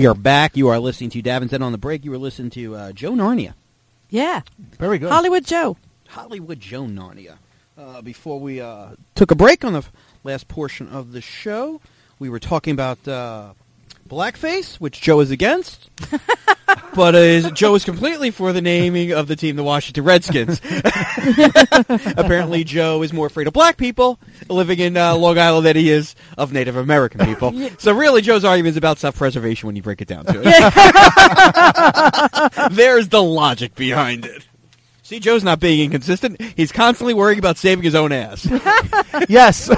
are back. You are listening to Davin's Ed on the Break. You were listening to Joe Narnia. Yeah. Very good. Hollywood Joe Narnia. Before we took a break on the last portion of the show, we were talking about blackface, which Joe is against. But Joe is completely for the naming of the team, the Washington Redskins. Apparently, Joe is more afraid of black people living in Long Island than he is of Native American people. So really, Joe's argument is about self-preservation when you break it down to it. There's the logic behind it. See, Joe's not being inconsistent. He's constantly worrying about saving his own ass. Yes.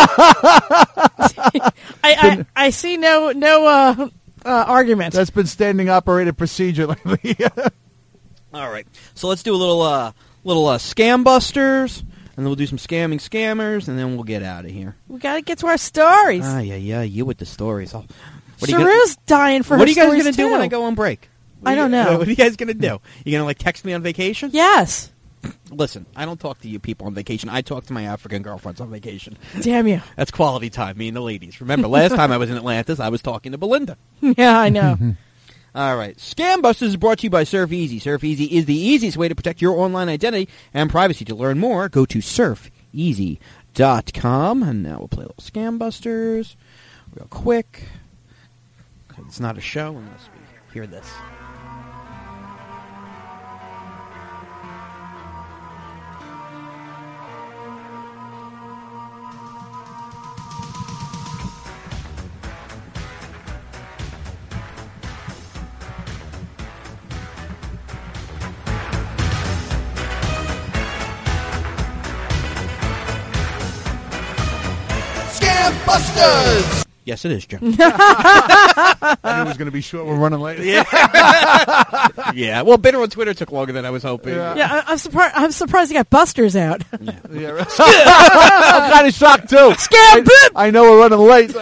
I see no argument. That's been standing operated procedure lately. All right. So let's do a little scam busters, and then we'll do some scammers, and then we'll get out of here. We got to get to our stories. Yeah, you with the stories. Sharu's dying for her stories, What are you guys going to do when I go on break? I don't know. What are you guys going to do? You going to, text me on vacation? Yes. Listen, I don't talk to you people on vacation. I talk to my African girlfriends on vacation. Damn you. That's quality time, me and the ladies. Remember, last time I was in Atlantis, I was talking to Belinda. Yeah, I know. All right. Scam Busters is brought to you by SurfEasy. SurfEasy is the easiest way to protect your online identity and privacy. To learn more, go to surfeasy.com. And now we'll play a little Scam Busters real quick. It's not a show unless we hear this. Busters! Yes, it is, Joe. I knew it was going to be short. We're running late. Yeah. Yeah. Well, Bitter on Twitter took longer than I was hoping. Yeah, I'm surprised you got Busters out. Yeah, right. I'm kind of shocked, too. Scam bip! I know we're running late.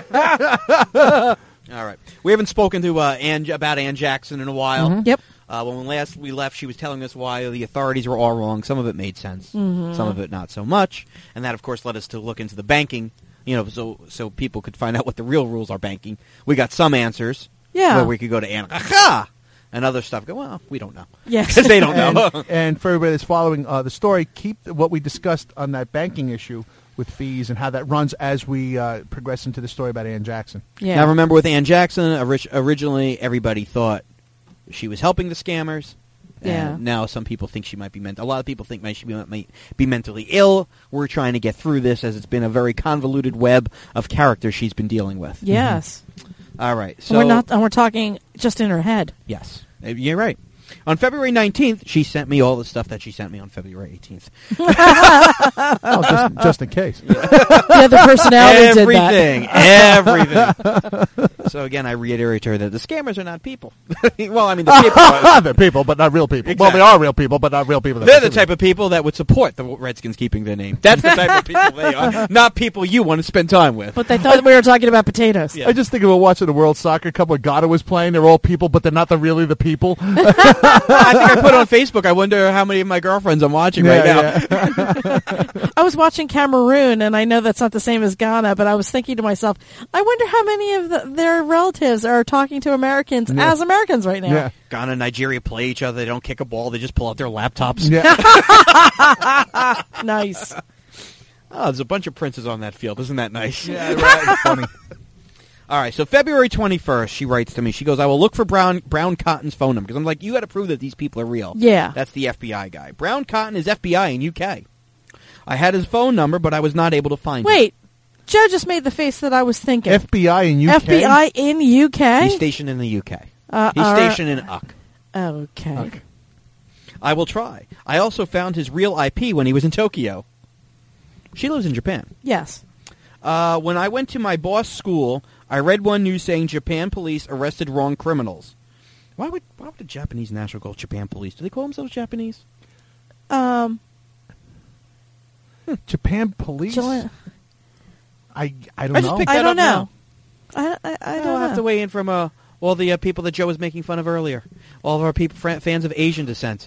All right. We haven't spoken to about Ann Jackson in a while. Mm-hmm. Yep. When last we left, she was telling us why the authorities were all wrong. Some of it made sense. Mm-hmm. Some of it not so much. And that, of course, led us to look into the banking. So people could find out what the real rules are banking. We got some answers. Yeah. Where we could go to Anna and other stuff. Go, well, we don't know. Yes. Because they don't know. And for everybody that's following the story, keep what we discussed on that banking issue with fees and how that runs as we progress into the story about Ann Jackson. Yeah. Now, remember with Ann Jackson, originally everybody thought she was helping the scammers. Yeah. And now some people think she might be a lot of people think she might be mentally ill. We're trying to get through this as it's been a very convoluted web of characters she's been dealing with. Yes. Mm-hmm. All right. So we're talking just in her head. Yes. You're right. On February 19th, she sent me all the stuff that she sent me on February 18th. Just in case. Yeah, the personality everything, did that. Everything. So again, I reiterate to her that the scammers are not people. Well, I mean, the people they're people, but not real people. Exactly. Well, they are real people, but not real people. They're the type of people that would support the Redskins keeping their name. That's the type of people they are. Not people you want to spend time with. But they thought we were talking about potatoes. Yeah. I just think about watching the World Soccer Cup where Ghana was playing. They're all people, but they're not really the people. I think I put on Facebook, I wonder how many of my girlfriends I'm watching right now. Yeah. I was watching Cameroon, and I know that's not the same as Ghana, but I was thinking to myself, I wonder how many of their relatives are talking to Americans as Americans right now. Yeah. Ghana and Nigeria play each other. They don't kick a ball. They just pull out their laptops. Yeah. Nice. Oh, there's a bunch of princes on that field. Isn't that nice? Yeah, right. Funny. All right, so February 21st, she writes to me. She goes, I will look for Brown Cotton's phone number. Because I'm like, you got to prove that these people are real. Yeah. That's the FBI guy. Brown Cotton is FBI in UK. I had his phone number, but I was not able to find it. Wait. Joe just made the face that I was thinking. FBI in UK? FBI in UK? He's stationed in the UK. He's stationed in Uck. Okay. Okay. I will try. I also found his real IP when he was in Tokyo. She lives in Japan. Yes. When I went to my boss' school, I read one news saying Japan police arrested wrong criminals. Why would the Japanese national call Japan police? Do they call themselves Japanese? Japan police? I don't know. picked I that don't up know. I I'll don't have to know. weigh in from all the people that Joe was making fun of earlier. All of our people, fans of Asian descent.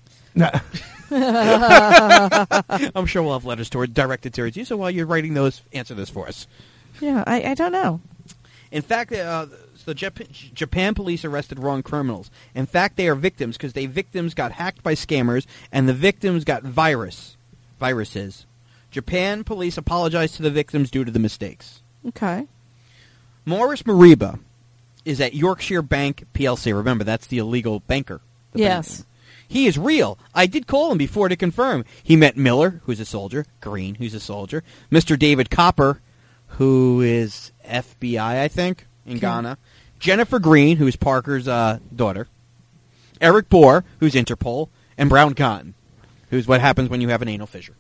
I'm sure we'll have letters directed towards you. So while you're writing those, answer this for us. Yeah, I don't know. In fact, So Japan police arrested wrong criminals. In fact, they are victims because victims got hacked by scammers, and the victims got viruses. Japan police apologized to the victims due to the mistakes. Okay. Morris Mariba is at Yorkshire Bank PLC. Remember, that's the illegal banker. Yes. He is real. I did call him before to confirm. He met Miller, who's a soldier, Green, who's a soldier, Mr. David Copper, who is FBI, I think, in Ghana, Jennifer Green, who is Parker's daughter, Eric Bohr, who's Interpol, and Brown Cotton, who's what happens when you have an anal fissure.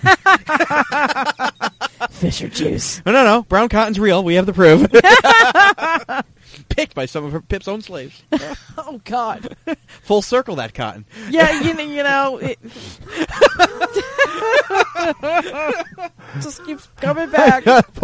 Fisher juice. No. Brown Cotton's real. We have the proof. Picked by some of Pip's own slaves. Oh, God. Full circle, that cotton. Yeah, you know it just keeps coming back.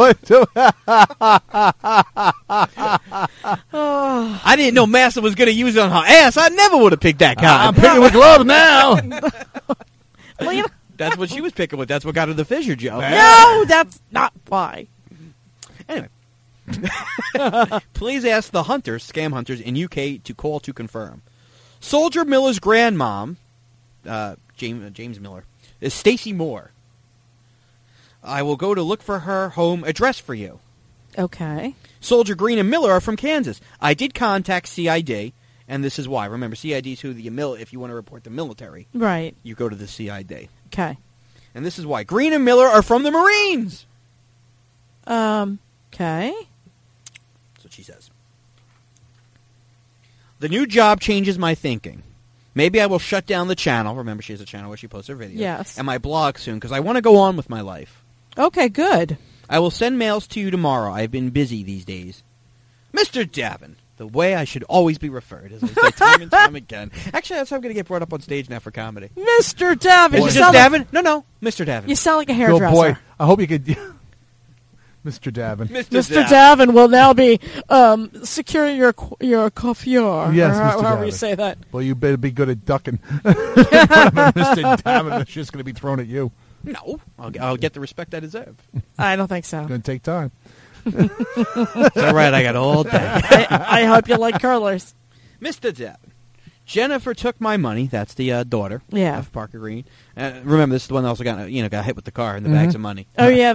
Oh. I didn't know Massa was going to use it on her ass. I never would have picked that cotton. I'm picking with gloves now. Well, you know, That's what she was picking with. That's what got her the fissure, Joe. no, that's not why. Anyway. Please ask the hunters, scam hunters, in UK to call to confirm. Soldier Miller's grandmom, James Miller, is Stacy Moore. I will go to look for her home address for you. Okay. Soldier Green and Miller are from Kansas. I did contact CID, and this is why. Remember, CID is who if you want to report the military, Right. you go to the CID. Okay. And this is why. Green and Miller are from the Marines. Okay. That's what she says. The new job changes my thinking. Maybe I will shut down the channel. Remember, she has a channel where she posts her videos. Yes. And my blog soon, because I want to go on with my life. Okay, good. I will send mails to you tomorrow. I've been busy these days. Mr. Davin, the way I should always be referred, as I say time and time again. Actually, that's how I'm going to get brought up on stage now for comedy. Mr. Davin. Is it just Davin? No, Mr. Davin. You sound like a Oh, hairdresser. boy. I hope you could... Mr. Davin. Mr. Davin will now be securing your coiffure. Yes, or Mr. however you Davin. say that. Well, you better be good at ducking. Mr. Davin, it's just going to be thrown at you. No, I'll get the respect I deserve. I don't think so. It's going to take time. It's all right, I got all day. I hope you like curlers. Mr. Davin, Jennifer took my money. That's the daughter of Parker Green. Remember, this is the one that also got hit with the car and the bags of money. Oh, yeah.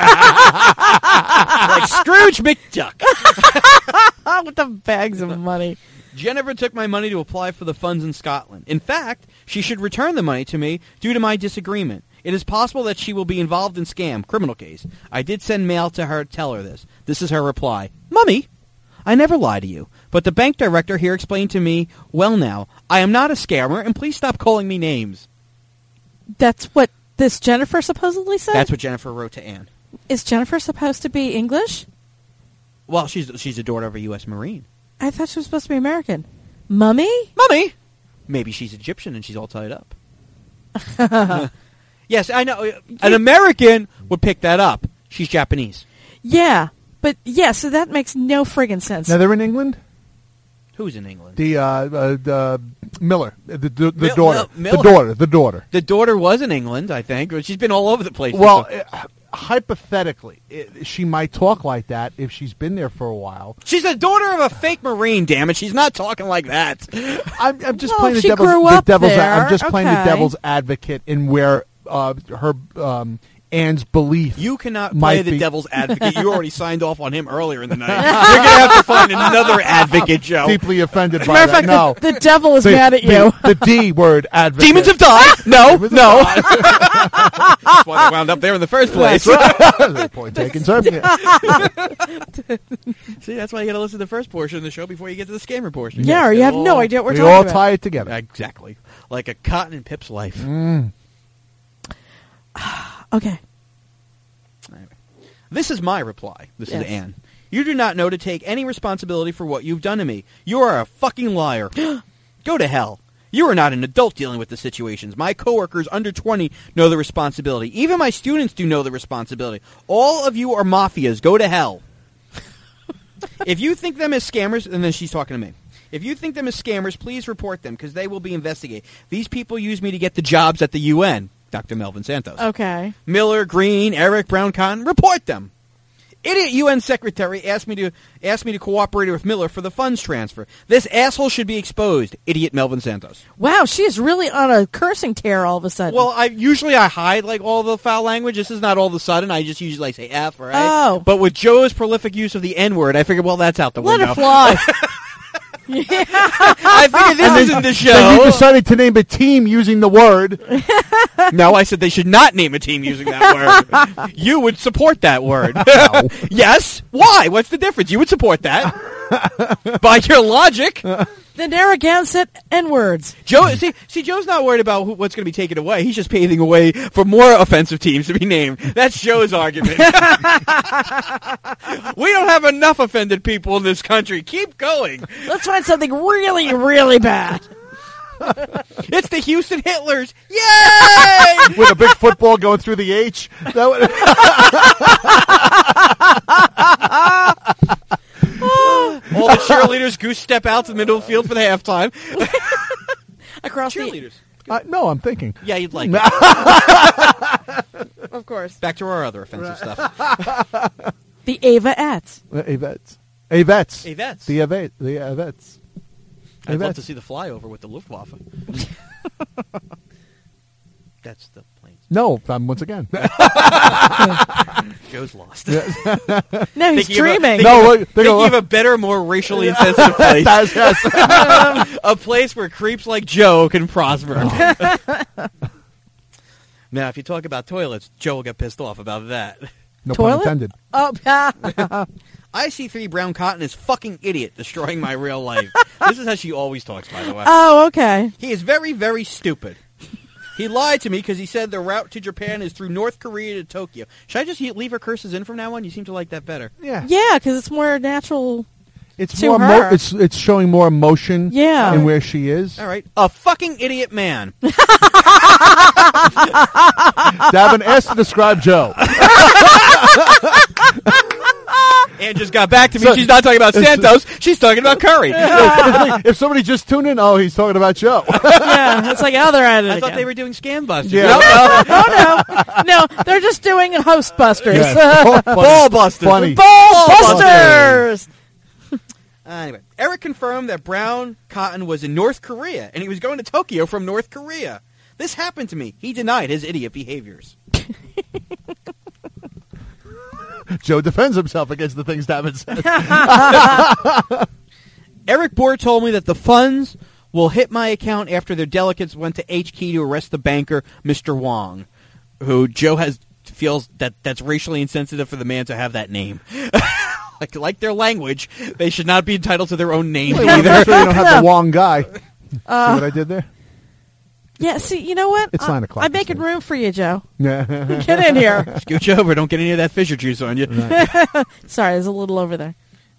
Like Scrooge McDuck. With the bags of money. Jennifer took my money to apply for the funds in Scotland. In fact, she should return the money to me due to my disagreement. It is possible that she will be involved in scam, criminal case. I did send mail to her to tell her this. This is her reply. Mummy, I never lie to you, but the bank director here explained to me, well now, I am not a scammer, and please stop calling me names. That's what this Jennifer supposedly said? That's what Jennifer wrote to Anne. Is Jennifer supposed to be English? Well, she's a daughter of a U.S. Marine. I thought she was supposed to be American. Mummy? Mummy! Maybe she's Egyptian and she's all tied up. Yes, I know. An American would pick that up. She's Japanese. Yeah, but so that makes no friggin' sense. Now, they're in England? Who's in England? The Miller. The Mil- daughter. Miller. The daughter. The daughter was in England, I think. But she's been all over the place. Well, hypothetically, she might talk like that if she's been there for a while. She's a daughter of a fake Marine, damn it. She's not talking like that. I'm just Well, playing she the grew up devil's there. I'm just playing the Okay. devil's advocate in where her Anne's belief. You cannot might play the be- devil's advocate. You already signed off on him earlier in the night. You're going to have to find another advocate, Joe. Deeply offended by Matter of that. fact, No. the devil is mad at you. The D word advocate. Demons have died. No. Demons have died. That's why they wound up there in the first place. Point taken, sir. See, that's why you got to listen to the first portion of the show before you get to the scammer portion. Yeah, or you have no idea what We we're all talking about. tie it together. Exactly. Like a cotton in Pip's life. Okay. This is my reply. This Yes. is Anne. You do not know to take any responsibility for what you've done to me. You are a fucking liar. Go to hell. You are not an adult dealing with the situations. My coworkers under 20 know the responsibility. Even my students do know the responsibility. All of you are mafias. Go to hell. If you think them as scammers, and then she's talking to me. If you think them as scammers, please report them because they will be investigated. These people use me to get the jobs at the UN. Dr. Melvin Santos. Okay. Miller, Green, Eric, Brown, Cotton, report them. Idiot UN secretary asked me to cooperate with Miller for the funds transfer. This asshole should be exposed. Idiot Melvin Santos. Wow, she is really on a cursing tear all of a sudden. Well, I usually hide like all the foul language. This is not all of a sudden. I just usually like say F or A. Oh. But with Joe's prolific use of the N-word, I figured, well, that's out the Let window. it fly. I figured this isn't the Then show. you decided to name a team using the word. No, I said they should not name a team using that word. You would support that word. Yes? Why? What's the difference? You would support that. By your logic. The Narragansett N-words. Joe, see, Joe's not worried about what's going to be taken away. He's just paving a way for more offensive teams to be named. That's Joe's argument. We don't have enough offended people in this country. Keep going. Let's find something really, really bad. It's the Houston Hitlers. Yay! With a big football going through the H. That would- All the cheerleaders goose step out to the middle of the field for the halftime. Across Cheerleaders. no, I'm thinking. Yeah, you'd like it. Of course. Back to our other offensive stuff. The Ava-ettes. Avettes. Avettes. The Avettes. I'd love Avettes. to see the flyover with the Luftwaffe. That's the plane. No, once again. Joe's lost. No, he's Thinking dreaming. Thinking of a better, more racially insensitive place. Yes. A place where creeps like Joe can prosper. Now, if you talk about toilets, Joe will get pissed off about that. No Toilet? pun intended. Oh, IC3 Brown Cotton is fucking idiot, destroying my real life. This is how she always talks, by the way. oh, okay. He is very, very stupid. He lied to me because he said the route to Japan is through North Korea to Tokyo. Should I just leave her curses in from now on? You seem to like that better. Yeah. Yeah, because it's more natural. It's To more. her. It's showing more emotion. Yeah. In where she is. All right. A fucking idiot man. Davin asked to describe Joe. And just got back to me. So- She's not talking about Santos. She's talking about Curry. If somebody just tuned in, oh, he's talking about Joe. Yeah, it's like, oh, they're at it I again. thought they were doing Scam Busters. Yeah. Nope. Oh, no. No, they're just doing Host Busters. Yeah. Ball Busters. Funny. Ball Busters. Busters! Anyway, Eric confirmed that Brown Cotton was in North Korea, and he was going to Tokyo from North Korea. This happened to me. He denied his idiot behaviors. Joe defends himself against the things Davin says. Eric Bohr told me that the funds will hit my account after their delegates went to HK to arrest the banker, Mr. Wong, who Joe feels that's racially insensitive for the man to have that name. like their language, they should not be entitled to their own name Make either. sure you don't have the Wong guy. See what I did there? Yeah, see, you know what? It's 9 o'clock. I'm making room for you, Joe. Yeah. Get in here. Scooch over. Don't get any of that Fisher juice on you. Sorry, there's a little over there.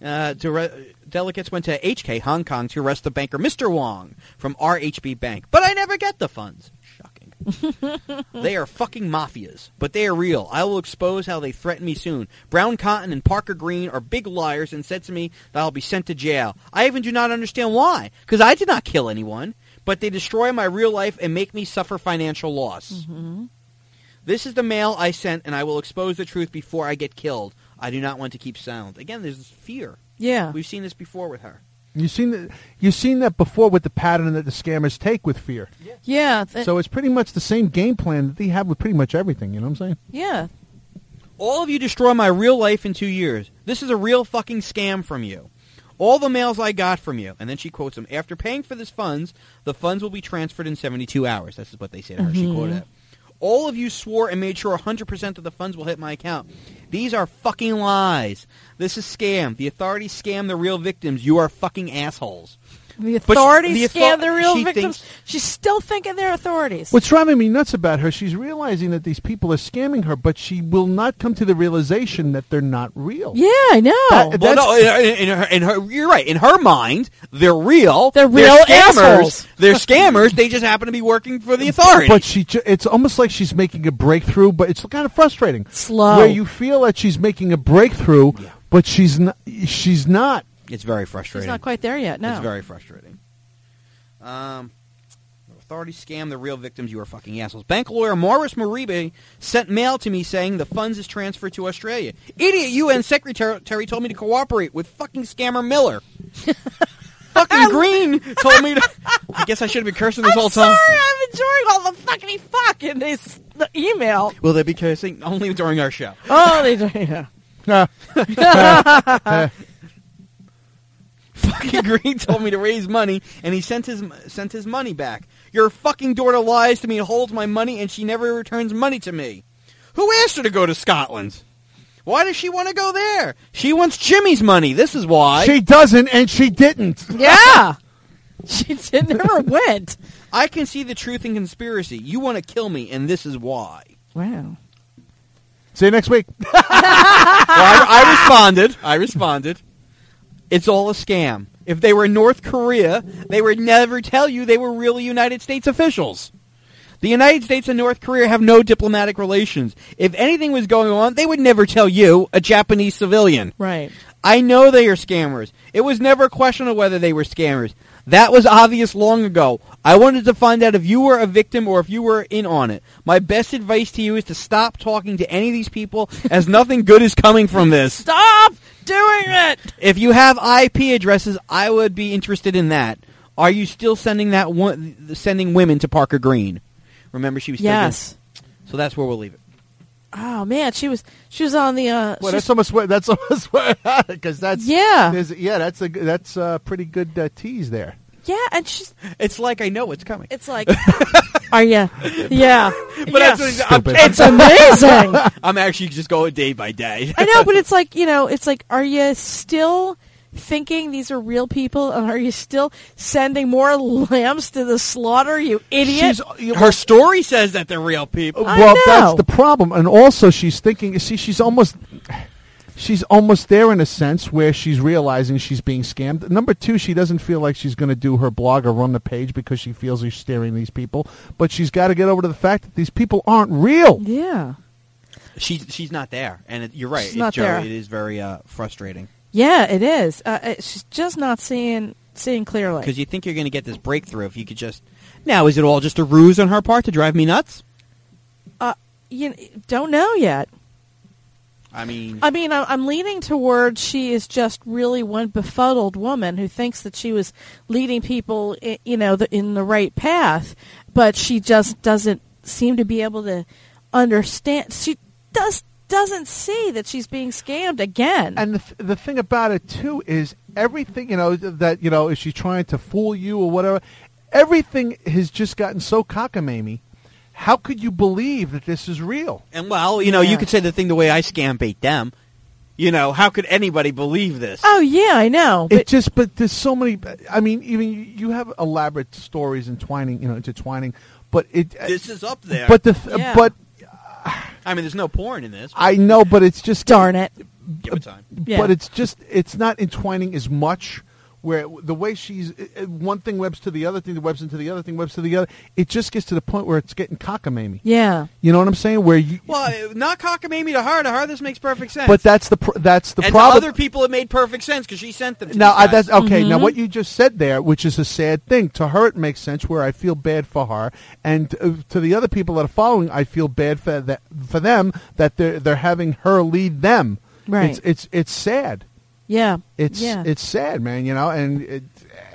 Delegates went to HK, Hong Kong, to arrest the banker, Mr. Wong, from RHB Bank. But I never get the funds. Shocking. They are fucking mafias, but they are real. I will expose how they threaten me soon. Brown Cotton and Parker Green are big liars and said to me that I'll be sent to jail. I even do not understand why, because I did not kill anyone, but they destroy my real life and make me suffer financial loss. Mm-hmm. This is the mail I sent, and I will expose the truth before I get killed. I do not want to keep silent. Again, there's this fear. Yeah. We've seen this before with her. You've seen that before with the pattern that the scammers take with fear. Yeah. So it's pretty much the same game plan that they have with pretty much everything. You know what I'm saying? Yeah. All of you destroy my real life in 2 years. This is a real fucking scam from you. All the mails I got from you. And then she quotes him. After paying for this funds, the funds will be transferred in 72 hours. This is what they say to her. She quoted it. All of you swore and made sure 100% of the funds will hit my account. These are fucking lies. This is scam. The authorities scam the real victims. You are fucking assholes. The authorities scam the real she victims. thinks- She's still thinking they're authorities. What's driving me nuts about her, she's realizing that these people are scamming her, but she will not come to the realization that they're not real. Yeah, I know. Well, no, in her, you're right. In her mind, they're real. They're real scammers. assholes. They're scammers. They just happen to be working for the authority. But it's almost like she's making a breakthrough, but it's kind of frustrating. Slow. Where you feel that she's making a breakthrough, but she's not. She's not. It's very frustrating. She's not quite there yet. No. It's very frustrating. authorities scam the real victims. You are fucking assholes. Bank lawyer Morris Moribe sent mail to me saying the funds is transferred to Australia. Idiot UN secretary told me to cooperate with fucking scammer Miller. Fucking Green told me to... I guess I should have been cursing this whole time. Sorry, I'm enjoying all the fucking fuck in the email. Will they be cursing? Only during our show. Oh, they do, yeah. Fucking Green told me to raise money, and he sent his money back. Your fucking daughter lies to me and holds my money, and she never returns money to me. Who asked her to go to Scotland? Why does she want to go there? She wants Jimmy's money. This is why. She doesn't, and she didn't. Yeah. She never went. I can see the truth in conspiracy. You want to kill me, and this is why. Wow. See you next week. Well, I responded. It's all a scam. If they were in North Korea, they would never tell you they were real United States officials. The United States and North Korea have no diplomatic relations. If anything was going on, they would never tell you, a Japanese civilian. Right. I know they are scammers. It was never a question of whether they were scammers. That was obvious long ago. I wanted to find out if you were a victim or if you were in on it. My best advice to you is to stop talking to any of these people, as nothing good is coming from this. Stop doing it! If you have IP addresses, I would be interested in that. Are you still sending sending women to Parker Green? Remember, she was still Yes. So that's where we'll leave it. Oh man, she was on the. Well, that's almost because that's that's a pretty good tease there. Yeah, and she's. It's like I know what's coming. It's like, are you? Yeah, But that's what Stupid. it's amazing. I'm actually just going day by day. I know, but it's like it's like, are you still thinking these are real people, and are you still sending more lambs to the slaughter? You idiot! Her story says that they're real people. I Well, know. that's the problem, and also she's thinking. See, she's almost there in a sense where she's realizing she's being scammed. Number two, she doesn't feel like she's going to do her blog or run the page because she feels she's staring these people. But she's got to get over to the fact that these people aren't real. Yeah. She's not there, and you're right. She's not Joe, there. It is very frustrating. Yeah, it is. She's just not seeing clearly. Because you think you're going to get this breakthrough if you could just... Now, is it all just a ruse on her part to drive me nuts? You don't know yet. I mean, I'm leaning towards she is just really one befuddled woman who thinks that she was leading people, in the right path, but she just doesn't seem to be able to understand. She doesn't see that she's being scammed again. And the thing about it too is everything is she trying to fool you or whatever? Everything has just gotten so cockamamie. How could you believe that this is real? and you could say the thing the way I scam bait them. How could anybody believe this? Oh yeah, I know. But there's so many. I mean, even you have elaborate stories intertwining, but This is up there. But Yeah. but I mean, there's no porn in this. I know, but it's just darn it. Give it time. Yeah. But it's not entwining as much. Where the way she's one thing webs to the other thing, that webs into the other thing, webs to the other. It just gets to the point where it's getting cockamamie. Yeah. You know what I'm saying? Where you Not cockamamie to her. To her, this makes perfect sense. but that's the and problem. to other people, it made perfect sense because she sent them to Now these guys. that's okay. Mm-hmm. Now what you just said there, which is a sad thing, to her it makes sense. Where I feel bad for her, and to the other people that are following, I feel bad for them that they're having her lead them. Right. It's sad. Yeah. It's sad, man. And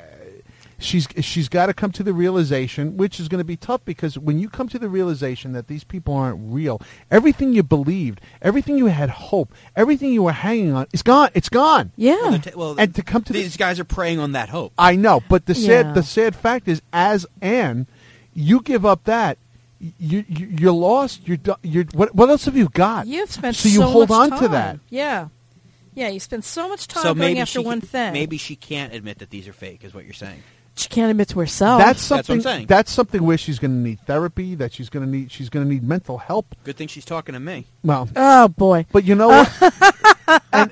she's got to come to the realization, which is going to be tough because when you come to the realization that these people aren't real, everything you believed, everything you had hope, everything you were hanging on, is gone. It's gone. Yeah. And to come to these guys are preying on that hope. I know, but the Yeah. sad fact is, as Anne, you give up that. You're lost. You're what else have you got? You've spent so you hold much on time. to that. Yeah. Yeah, you spend so much time So going maybe after one thing. Maybe she can't admit that these are fake, is what you're saying. she can't admit to herself. That's That's what something. I'm saying. That's something where she's going to need therapy. That she's going to need mental help. Good thing she's talking to me. Well, Oh boy. but you know what? and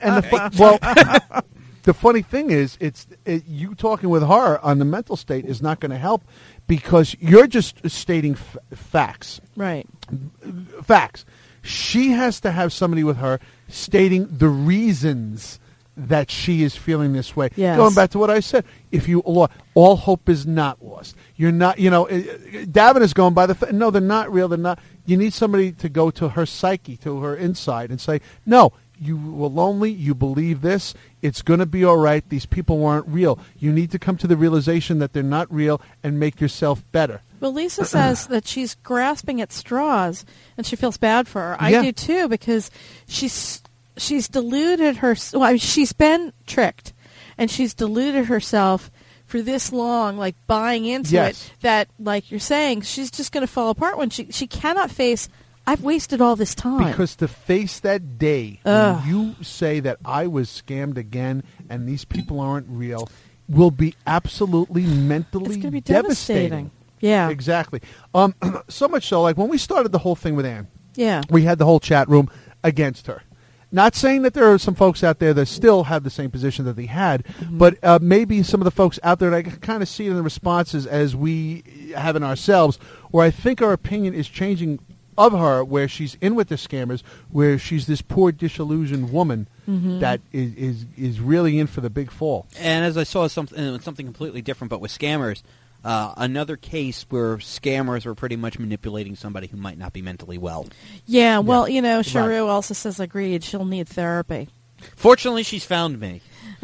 the funny thing is, you talking with her on the mental state is not going to help because you're just stating facts. Right. Facts. She has to have somebody with her stating the reasons that she is feeling this way. Yes. Going back to what I said, if you all hope is not lost. You're not, Davin is going by no, they're not real. They're not. You need somebody to go to her psyche, to her inside, and say, no, you were lonely. You believe this. It's going to be all right. These people weren't real. You need to come to the realization that they're not real and make yourself better. Well, Lisa says that she's grasping at straws, and she feels bad for her. I Yeah. do too, because she's deluded her. Well, I mean, she's been tricked, and she's deluded herself for this long, like buying into Yes. it. That, like you're saying, she's just going to fall apart when she cannot face. I've wasted all this time. Because to face that day Ugh. when you say that I was scammed again and these people aren't real will be absolutely mentally it's going to be devastating. devastating. Yeah. Exactly. So much so, like when we started the whole thing with Ann, Yeah. we had the whole chat room against her. Not saying that there are some folks out there that still have the same position that they had, but maybe some of the folks out there, and I can kind of see it in the responses as we have in ourselves, where I think our opinion is changing of her, where she's in with the scammers, where she's this poor disillusioned woman that is really in for the big fall. And as I saw something completely different, but with scammers, another case where scammers were pretty much manipulating somebody who might not be mentally well. Yeah. Well, Sharu Right. also says agreed. She'll need therapy. Fortunately, she's found me.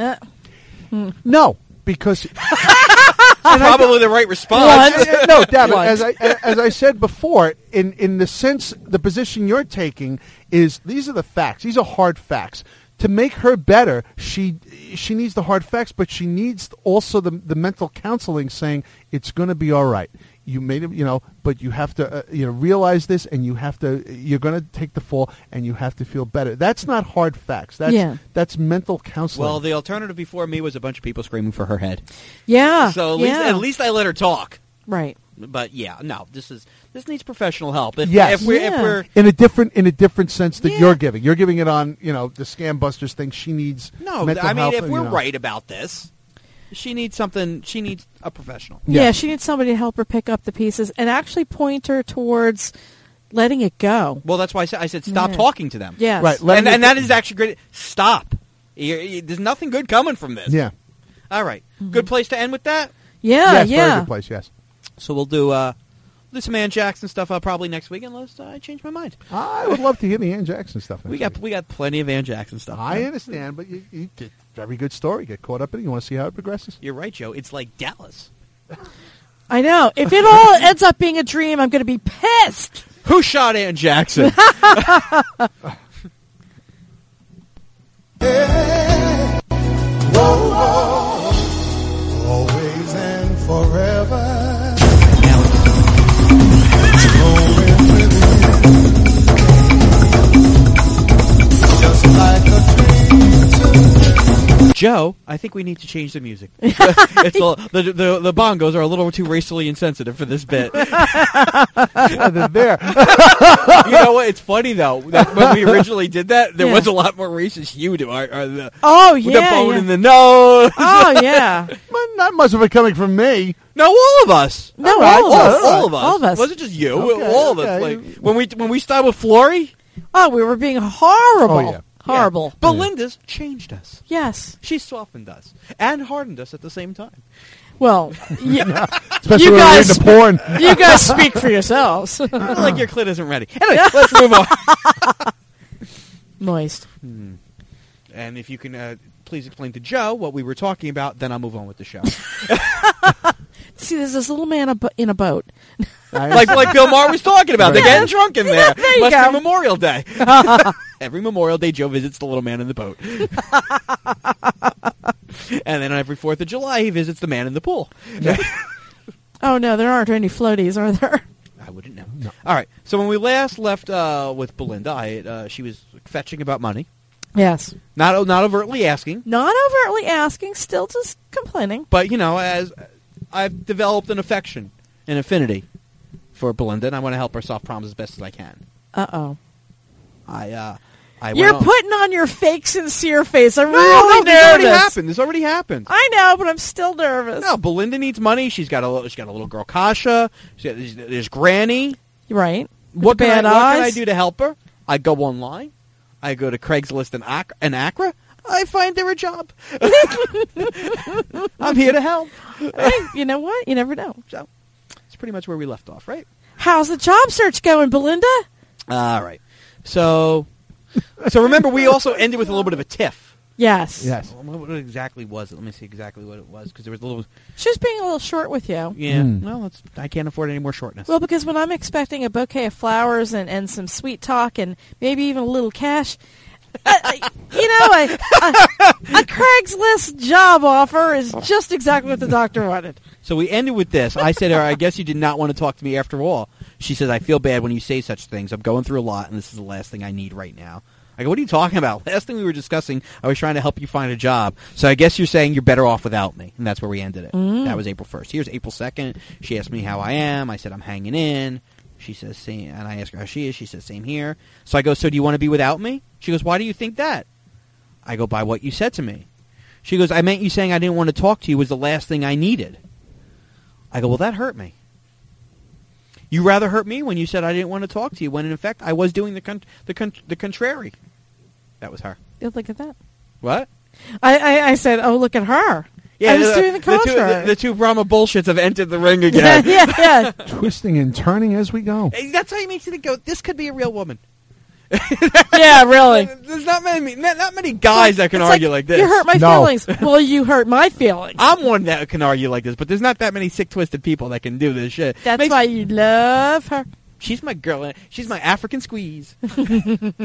No, because Probably the right response. no, Davin, as I said before, in the sense, the position you're taking is these are the facts. These are hard facts. To make her better, she needs the hard facts, but she needs also the mental counseling saying it's going to be all right. You made it, but you have to realize this, and you're going to take the fall, and you have to feel better. That's not hard facts. That's mental counseling. Well, the alternative before me was a bunch of people screaming for her head. Yeah. So at least I let her talk. Right. But yeah, no, this needs professional help. If Yes. we're in a different sense that Yeah. you're giving it on the Scam Busters thing. She needs no, mental I mean, health, if we're right about this, she needs something. She needs a professional. Yeah, she needs somebody to help her pick up the pieces and actually point her towards letting it go. Well, that's why I said stop Yeah. talking to them. Yes. Right. And that is actually great. Stop. There's nothing good coming from this. Yeah. All right. Good place to end with that. Yeah, Yes, yeah. very good place. Yes. So we'll do some Ann Jackson stuff probably next week, unless I change my mind. I would love to hear the Ann Jackson stuff. We got plenty of Ann Jackson stuff. I understand, but you did very good story. Get caught up in it. You want to see how it progresses? You're right, Joe. It's like Dallas. I know. If it all ends up being a dream, I'm going to be pissed. Who shot Ann Jackson? Always and forever. Just like a dream. Joe, I think we need to change the music. The bongos are a little too racially insensitive for this bit. They're there. You know what? It's funny though that when we originally did that, there was a lot more racist hue to the bone in the nose. Oh, yeah. Not much of it coming from me. No, all of us. No, right. all of us. All of us. All of us. It wasn't just you. Okay, all of us. okay. Like when we started with Flory, Oh, we were being horrible. Oh, yeah. Horrible. But Linda's changed us. Yes. She softened us and hardened us at the same time. Well, Especially You when we're guys- reading the porn. you guys speak for yourselves. I feel like your clit isn't ready. Anyway, let's move on. Moist. And if you can please explain to Joe what we were talking about, then I'll move on with the show. See, there's this little man in a boat. like Bill Maher was talking about. They're getting drunk in there. there you Must go. be Memorial Day. Every Memorial Day, Joe visits the little man in the boat. And then every 4th of July, he visits the man in the pool. Oh, no, there aren't any floaties, are there? I wouldn't know. No. All right. So when we last left with Belinda, she was fetching about money. Yes. Not overtly asking. Not overtly asking, still just complaining. But, as I've developed an affinity for Belinda, and I want to help her solve problems as best as I can. Uh-oh. You're putting on your fake sincere face. I'm No, really this already nervous. happened. This already happened. I know, but I'm still nervous. No, Belinda needs money. She's got a little girl, Kasha. There's Granny. Right. What With can the bad I eyes. do to help her? I go online. I go to Craigslist in Accra. I find her a job. I'm here to help. Hey, you know what? You never know. So it's pretty much where we left off, right? How's the job search going, Belinda? All right. So remember, we also ended with a little bit of a tiff. Yes. Yes. What exactly was it? Let me see exactly what it was, because there was a little... She was being a little short with you. Yeah, Mm. well, I can't afford any more shortness. Well, because when I'm expecting a bouquet of flowers and some sweet talk and maybe even a little cash, a Craigslist job offer is just exactly what the doctor wanted. So we ended with this. I said to her, I guess you did not want to talk to me after all. She says, I feel bad when you say such things. I'm going through a lot, and this is the last thing I need right now. I go, what are you talking about? Last thing we were discussing, I was trying to help you find a job. So I guess you're saying you're better off without me. And that's where we ended it. That was April 1st. Here's April 2nd. She asked me how I am. I said, I'm hanging in. She says, same. And I asked her how she is. She says, same here. So I go, so do you want to be without me? She goes, why do you think that? I go, by what you said to me. She goes, I meant you saying I didn't want to talk to you was the last thing I needed. I go, well, that hurt me. You rather hurt me when you said I didn't want to talk to you, when in effect I was doing the contrary. That was her. Look at that. What? I said, oh, look at her. I was doing the contrary. The two Brahma bullshits have entered the ring again. yeah. Twisting and turning as we go. Hey, that's how you make it go. This could be a real woman. Yeah, really. There's not many guys that can It's argue like this. You hurt my No. feelings. Well, you hurt my feelings. I'm one that can argue like this, but there's not that many sick, twisted people that can do this shit. That's why you love her. She's my girl. She's my African squeeze. And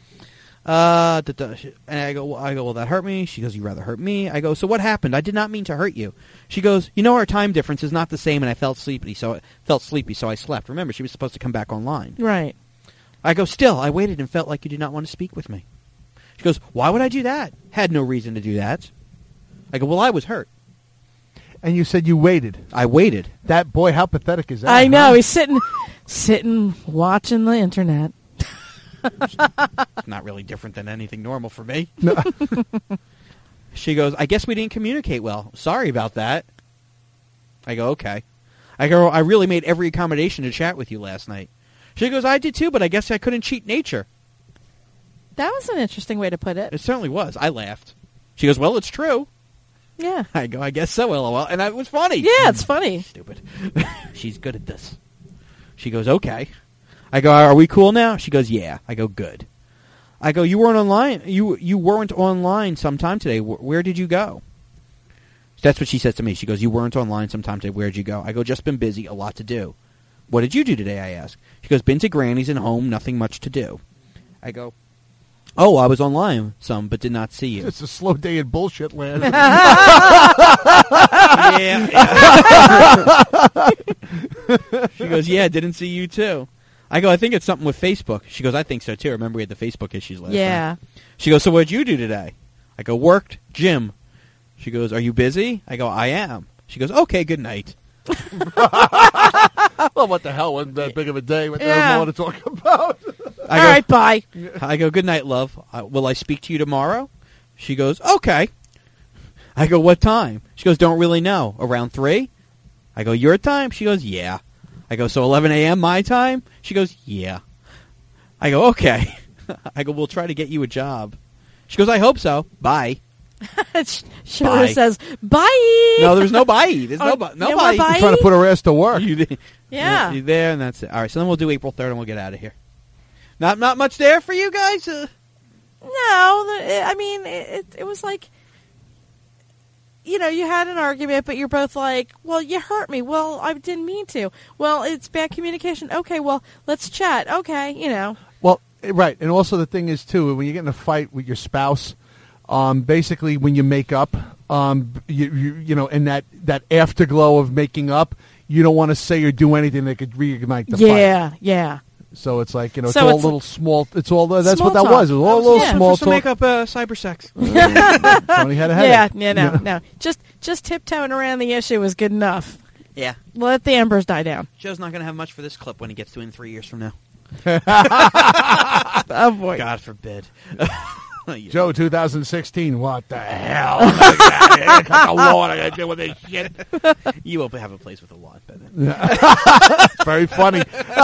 I go, well, that hurt me. She goes, you rather hurt me. I go, so what happened? I did not mean to hurt you. She goes, our time difference is not the same, and I felt sleepy, so I slept. Remember, she was supposed to come back online. Right. I go, still, I waited and felt like you did not want to speak with me. She goes, why would I do that? Had no reason to do that. I go, well, I was hurt. And you said you waited. I waited. That boy, how pathetic is that? I know. huh? He's sitting watching the internet. It's not really different than anything normal for me. No. She goes, I guess we didn't communicate well. Sorry about that. I go, okay. I go, I really made every accommodation to chat with you last night. She goes, I did too, but I guess I couldn't cheat nature. That was an interesting way to put it. It certainly was. I laughed. She goes, well, it's true. Yeah. I go, I guess so, LOL. And it was funny. Yeah, it's funny. Stupid. She's good at this. She goes, okay. I go, are we cool now? She goes, yeah. I go, good. I go, you weren't online. You weren't online sometime today. Where did you go? That's what she says to me. She goes, you weren't online sometime today. Where'd you go? I go, just been busy. A lot to do. What did you do today, I ask. She goes, been to Granny's and home. Nothing much to do. I go, oh, I was online some, but did not see you. It's a slow day in bullshit land. Yeah. She goes, yeah, didn't see you too. I go, I think it's something with Facebook. She goes, I think so too. Remember we had the Facebook issues last night. She goes, so what did you do today? I go, worked, gym. She goes, are you busy? I go, I am. She goes, okay, good night. Well, what the hell? Wasn't that big of a day? What Yeah. more to talk about? All right, bye. I go, good night, love. Will I speak to you tomorrow? She goes, okay. I go, what time? She goes, don't really know. Around 3? I go, your time? She goes, yeah. I go, so 11 a.m. my time? She goes, yeah. I go, okay. I go, we'll try to get you a job. She goes, I hope so. Bye. Sure Bye. says bye. No, there's no bye. There's no no bye. bye? Trying to put her ass to work. Yeah. You there, and that's it. All right, so then we'll do April 3rd, and we'll get out of here. Not much there for you guys? No, I mean, it was like, you had an argument, but you're both like, well, you hurt me. Well, I didn't mean to. Well, it's bad communication. Okay, well, let's chat. Okay, Well, right, and also the thing is too, when you get in a fight with your spouse, basically when you make up, you and that afterglow of making up, you don't want to say or do anything that could reignite the fight. Yeah. So it's like it's So all it's little small. It's all that's small what that talk. was. It was all little Yeah. small For some talk. makeup, cyber sex. Tony had a headache. No. Just tiptoeing around the issue was good enough. Yeah. Let the embers die down. Joe's not going to have much for this clip when he gets to in 3 years from now. Oh, boy. God forbid. Joe, 2016. What the hell? I gotta cut the lawn. I gotta deal with this shit. You won't have a place with a lot by then. It's very funny.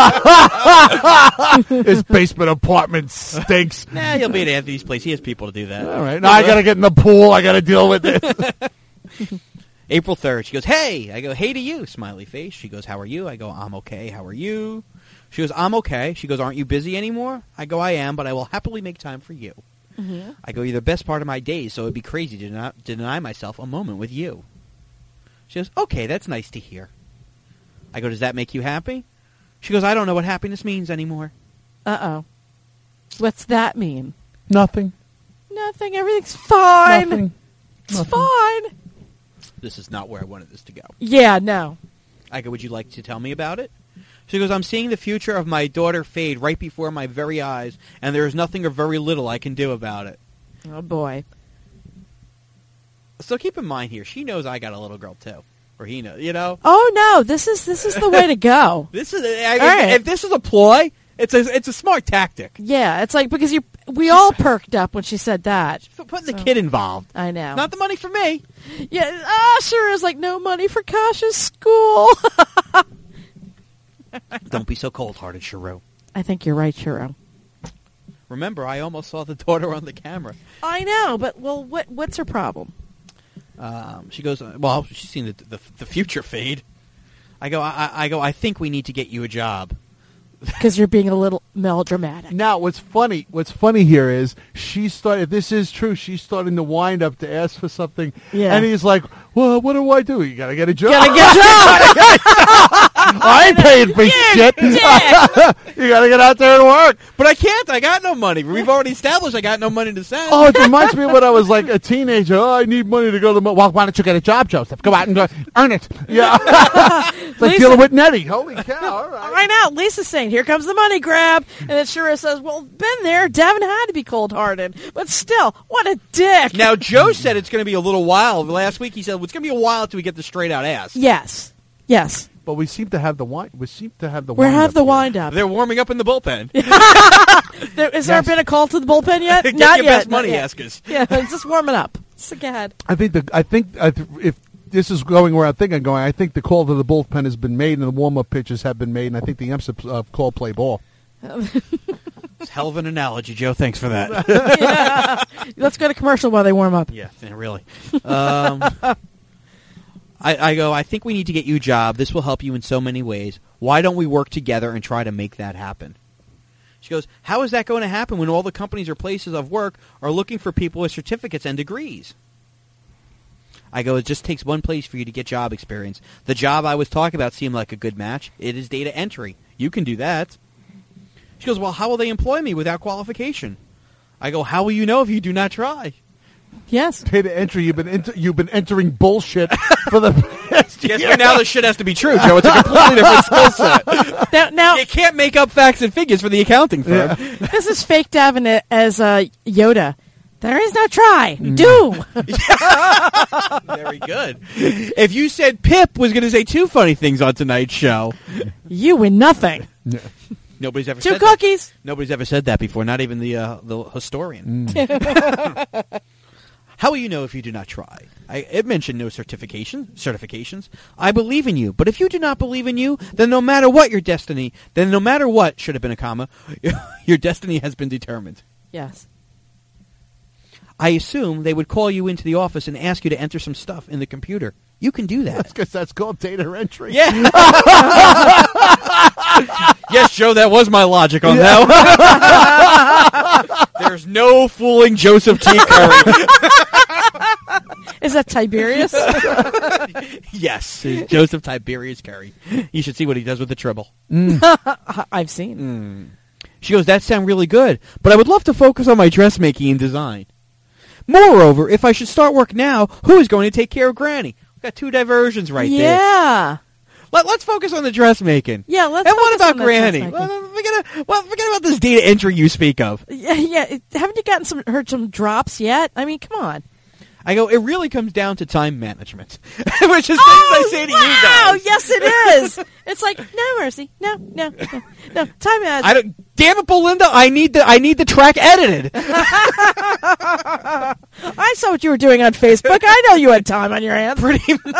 His basement apartment stinks. Nah, you'll be at Anthony's place. He has people to do that. All right. Now I gotta get in the pool. I gotta deal with this. April 3rd. She goes, hey. I go, hey to you, smiley face. She goes, how are you? I go, I'm okay. How are you? She goes, I'm okay. She goes, aren't you busy anymore? I go, I am, but I will happily make time for you. Mm-hmm. I go, you're the best part of my days, so it'd be crazy to not deny myself a moment with you. She goes, okay, that's nice to hear. I go, does that make you happy? She goes, I don't know what happiness means anymore. Uh-oh. What's that mean? Nothing. Nothing. Everything's fine. Nothing. It's fine. This is not where I wanted this to go. Yeah, no. I go, would you like to tell me about it? She goes, I'm seeing the future of my daughter fade right before my very eyes, and there is nothing or very little I can do about it. Oh, boy. So keep in mind here, she knows I got a little girl too. Or he knows, you know? Oh, no. This is the way to go. This is right. If this is a ploy, it's a smart tactic. Yeah, it's like because we all perked up when she said that. Putting the kid involved. I know. Not the money for me. Yeah, sure is like no money for Kasha's school. Don't be so cold-hearted, Shiro. I think you're right, Shiro. Remember, I almost saw the daughter on the camera. I know, but well, what's her problem? She goes, well, she's seen the future fade. I go, I think we need to get you a job. Because you're being a little melodramatic. Now, what's funny here is she started. If this is true, she's starting to wind up to ask for something, Yeah. and he's like, "Well, what do I do? You gotta get a job. Gotta get a job. I ain't paying for shit. You gotta get out there and work." But I can't. I got no money. We've already established I got no money to send. Oh, it reminds me of when I was like a teenager. Oh, I need money to go to the. Well, why don't you get a job, Joseph? Go out and earn it. Yeah, it's like Lisa- dealing with Nettie. Holy cow! All right. I know. Lisa's saying, "Here comes the money grab," and then Shira says, "Well, been there. Devin had to be cold-hearted, but still, what a dick." Now, Joe said it's going to be a little while. Last week he said it's going to be a while till we get the straight-out ass. Yes. But we seem to have the wind. We seem to have the. We have the here. wind up. They're warming up in the bullpen. There been a call to the bullpen yet? Get Not your yet. best money, not yet. askers. Yeah, it's just warming up. So go ahead. I think if this is going where I think I'm going, I think the call to the bullpen has been made and the warm-up pitches have been made, and I think the umps call play ball. It's a hell of an analogy, Joe. Thanks for that. Yeah. Let's go to commercial while they warm up. Yeah, really. I go, I think we need to get you a job. This will help you in so many ways. Why don't we work together and try to make that happen? She goes, how is that going to happen when all the companies or places of work are looking for people with certificates and degrees? I go, it just takes one place for you to get job experience. The job I was talking about seemed like a good match. It is data entry. You can do that. She goes, well, how will they employ me without qualification? I go, how will you know if you do not try? Yes. Data entry. You've been entering bullshit for the past Yes, year. but now this shit has to be true, Joe. It's a completely different skill set. Now You can't make up facts and figures for the accounting firm. this is fake Devin as Yoda. There is no try. Do. Very good. If you said Pip was going to say two funny things on tonight's show, You win nothing. nobody's ever Two said cookies. that. Nobody's ever said that before, not even the historian. How will you know if you do not try? It mentioned no certifications. I believe in you, but if you do not believe in you, then no matter what your destiny, then no matter what, should have been a comma, your destiny has been determined. Yes. I assume they would call you into the office and ask you to enter some stuff in the computer. You can do that. Because that's called data entry. Yeah. Yes, Joe, that was my logic on that one. There's no fooling Joseph T. Curry. Is that Tiberius? Yes, Joseph Tiberius Curry. You should see what he does with the tribble. I've seen. She goes, that sounds really good, but I would love to focus on my dressmaking and design. Moreover, if I should start work now, who is going to take care of Granny? We've got two diversions right there. Yeah. Let's focus on the dressmaking. Yeah, let's And what focus about on the Granny? dressmaking. Forget about this data entry you speak of. Yeah. Haven't you heard some drops yet? I mean, come on. I go, it really comes down to time management. Which is things I say to you guys. Yes, it is. It's like, no mercy. No. Time out. I don't. Damn it, Belinda! I need the track edited. I saw what you were doing on Facebook. I know you had time on your hands. Pretty much.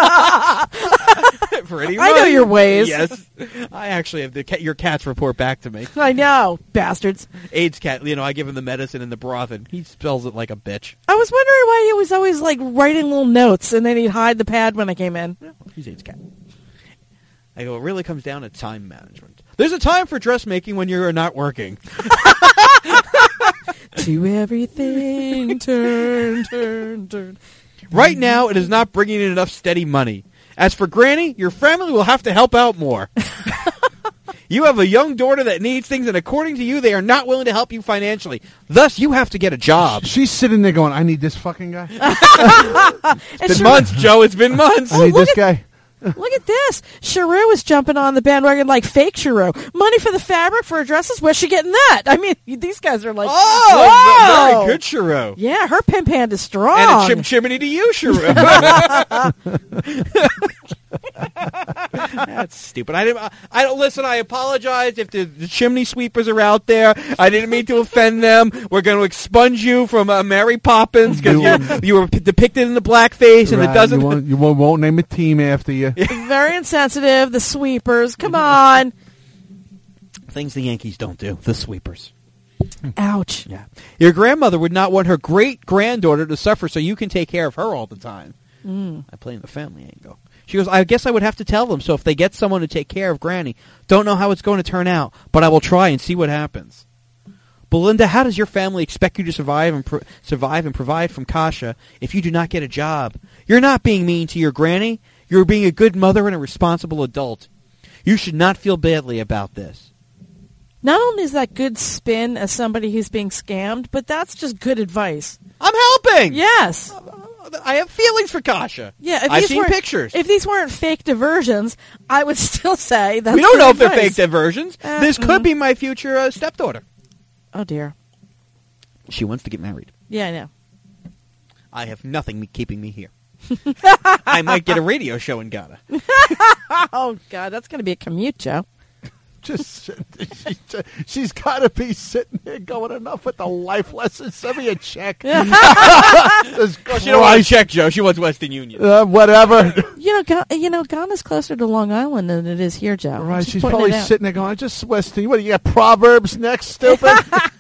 I know your ways. Yes, I actually have your cats report back to me. I know, bastards. AIDS cat. I give him the medicine and the broth, and he spells it like a bitch. I was wondering why he was always like writing little notes, and then he'd hide the pad when I came in. Yeah, he's AIDS cat. I go. It really comes down to time management. There's a time for dressmaking when you're not working. To everything, turn. Right now, it is not bringing in enough steady money. As for Granny, your family will have to help out more. You have a young daughter that needs things, and according to you, they are not willing to help you financially. Thus, you have to get a job. She's sitting there going, I need this fucking guy. It's been months, Joe. It's been months. I need this guy. Look at this. Sharu is jumping on the bandwagon like fake Sharu. Money for the fabric for her dresses? Where's she getting that? I mean, these guys are like, oh, whoa! very good, Sharu. Yeah, her pimp hand is strong. And a chim-chimney to you, Sharu. That's stupid. I don't listen. I apologize if the chimney sweepers are out there. I didn't mean to offend them. We're going to expunge you from Mary Poppins because you were depicted in the blackface, and Right, it doesn't. You won't name a team after you. Very insensitive. The sweepers. Come on. Things the Yankees don't do. The sweepers. Ouch. Yeah. Your grandmother would not want her great-granddaughter to suffer, so you can take care of her all the time. I play in the family angle. She goes, I guess I would have to tell them, so if they get someone to take care of Granny, don't know how it's going to turn out, but I will try and see what happens. Belinda, how does your family expect you to survive and provide from Kasha if you do not get a job? You're not being mean to your Granny. You're being a good mother and a responsible adult. You should not feel badly about this. Not only is that good spin as somebody who's being scammed, but that's just good advice. I'm helping! Yes. I have feelings for Kasha. Yeah, if I've these seen weren't- pictures. If these weren't fake diversions, I would still say that's We don't good know if they're advice. fake diversions. This could be my future stepdaughter. Oh, dear. She wants to get married. Yeah, I know. I have nothing keeping me here. I might get a radio show in Ghana. Oh, God, that's going to be a commute, Joe. She's got to be sitting there going, enough with the life lessons. Send me a check. She don't want a check, Joe. She wants Western Union. Whatever. Ghana's closer to Long Island than it is here, Joe. Right, Just she's pointing probably it out. sitting there going, just Western. What, you got Proverbs next, stupid?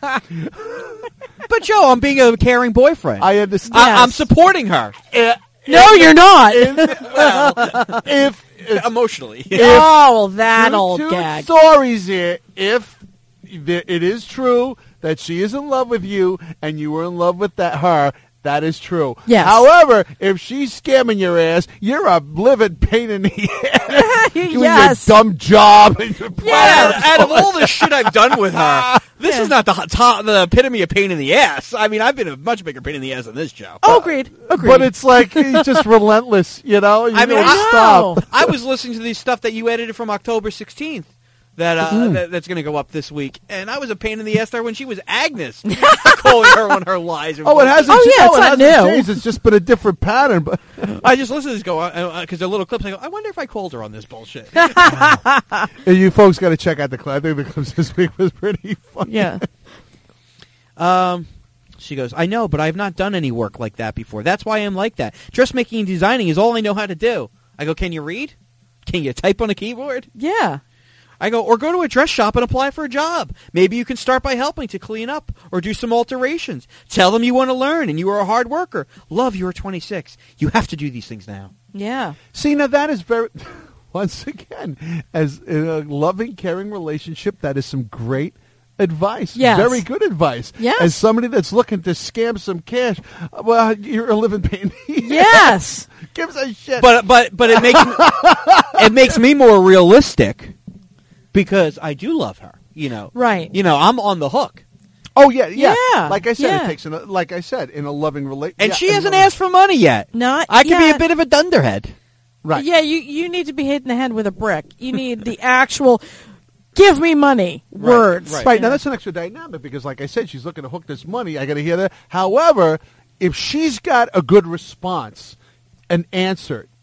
But, Joe, I'm being a caring boyfriend. I understand. I'm supporting her. No, you're not. If Emotionally. Oh, well, that two old gag. stories here. If it is true that she is in love with you and you were in love with her, that is true. Yes. However, if she's scamming your ass, you're a living pain in the ass. Doing Yes. your dumb job. And your Out of all the shit I've done with her, this is not the epitome of pain in the ass. I mean, I've been a much bigger pain in the ass than this, Joe. Oh, agreed. But it's like he's just relentless, you know. You I mean, don't stop. I was listening to the stuff that you edited from October 16th. That's going to go up this week, and I was a pain in the ass there when she was Agnes, calling her on her lies. Oh, it hasn't. Oh, yeah, no, it's it not hasn't new. changed. It's just been a different pattern. But I just listened to this go because they're little clips. I go, I wonder if I called her on this bullshit. you folks got to check out the clip. I think the clips this week was pretty funny. Yeah. She goes, I know, but I have not done any work like that before. That's why I'm like that. Dressmaking and designing is all I know how to do. I go, can you read? Can you type on a keyboard? Yeah. I go, or go to a dress shop and apply for a job. Maybe you can start by helping to clean up or do some alterations. Tell them you want to learn and you are a hard worker. Love, you are 26. You have to do these things now. Yeah. See, now that is very, once again, as in a loving, caring relationship, that is some great advice. Yes. Very good advice. Yes. As somebody that's looking to scam some cash, well, you're a living pain. Yes. Gives a shit. But it makes it makes me more realistic because I do love her. Right. I'm on the hook. Oh yeah, yeah. Yeah, Like I said, yeah. it takes like I said, in a loving relationship. And she hasn't asked for money yet. Not I could be yet. a bit of a dunderhead. Right. Yeah, you need to be hit in the head with a brick. You need the actual give me money words. right. Right, now that's an extra dynamic because, like I said, she's looking to hook this money. I got to hear that. However, if she's got a good response, an answer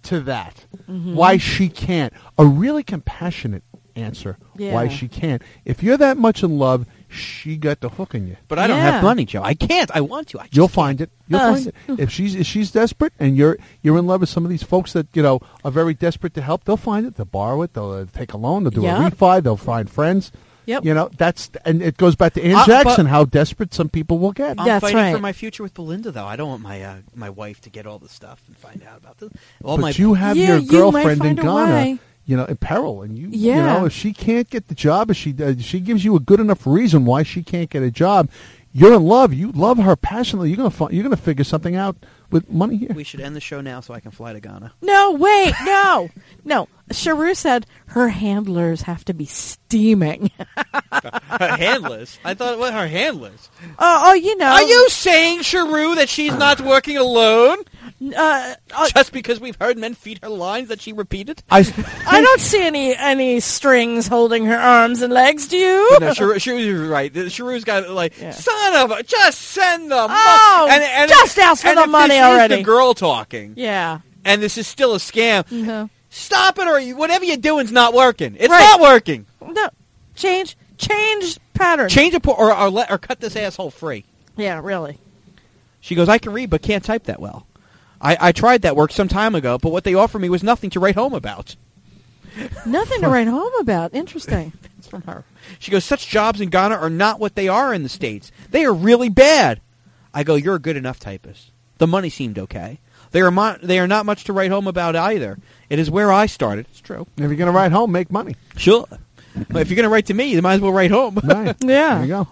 to that. Why she can't. A really compassionate answer. Yeah. Why she can't. If you're that much in love, she got the hook in you. But I don't Yeah. have money, Joe. I can't. I want to. I just You'll can't. find it. You'll find it. If she's desperate and you're in love with some of these folks that are very desperate to help, they'll find it. They'll borrow it. They'll take a loan. They'll do Yeah. a refi. They'll find friends. Yep. And it goes back to Ann But- Jackson, how desperate some people will get. I'm That's fighting right. for my future with Belinda, though. I don't want my wife to get all the stuff and find out about this. But you have Yeah, your you might girlfriend in find a Ghana, way. in peril, and you Yeah. know, if she can't get the job, if she gives you a good enough reason why she can't get a job, you're in love. You love her passionately. You're gonna figure something out with money here. we should end the show now so I can fly to Ghana. No, wait, no. Sharu said her handlers have to be steaming. Her handless? I thought, what, her handless? Oh, you know. Are you saying, Sharu, that she's not working alone? Just because we've heard men feed her lines that she repeated? I don't see any strings holding her arms and legs. Do you? No, Sharu's right. Sharu's got son of a, just send the money. Oh, just ask for and the if money this already. Is the girl talking. Yeah. And this is still a scam. No. Stop it, or whatever you're doing's not working. It's Right. not working. No. Change pattern. Change it, or cut this asshole free. Yeah, really. She goes, I can read, but can't type that well. I tried that work some time ago, but what they offered me was nothing to write home about. Nothing to write home about. Interesting. It's from her. She goes, such jobs in Ghana are not what they are in the States. They are really bad. I go, you're a good enough typist. The money seemed okay. They are not much to write home about either. It is where I started. It's true. If you're gonna write home, make money. Sure. But if you're going to write to me, you might as well write home. Right. Yeah. There you go.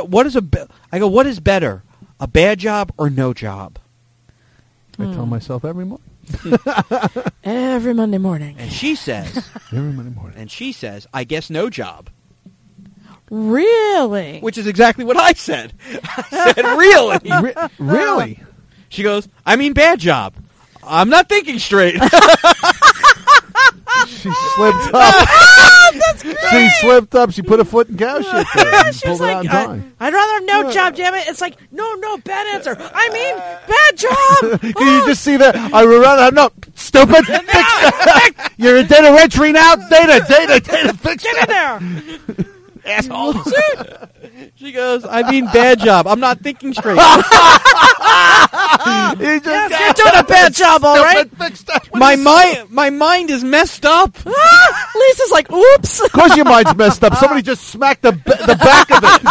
I go, what is better, a bad job or no job? I tell myself every morning. Every Monday morning. And she says, Every Monday morning. I guess no job. Really? Which is exactly what I said. I said, really? Really? She goes, I mean bad job. I'm not thinking straight. She slipped up. She slipped up. She put a foot in cow shit there. And She was pulled it out like, in time. I'd rather have no job, damn it. It's like, no, bad answer. I mean, bad job. Can you just see that? I would rather no, stupid. Fix that. You're in data entry now. Data. Fix Get in there. Asshole. She goes, I mean bad job. I'm not thinking straight. You just, You're doing a bad job, all right? Fix that. My mind is messed up. Lisa's like, oops. Of course your mind's messed up. Somebody just smacked the back of it.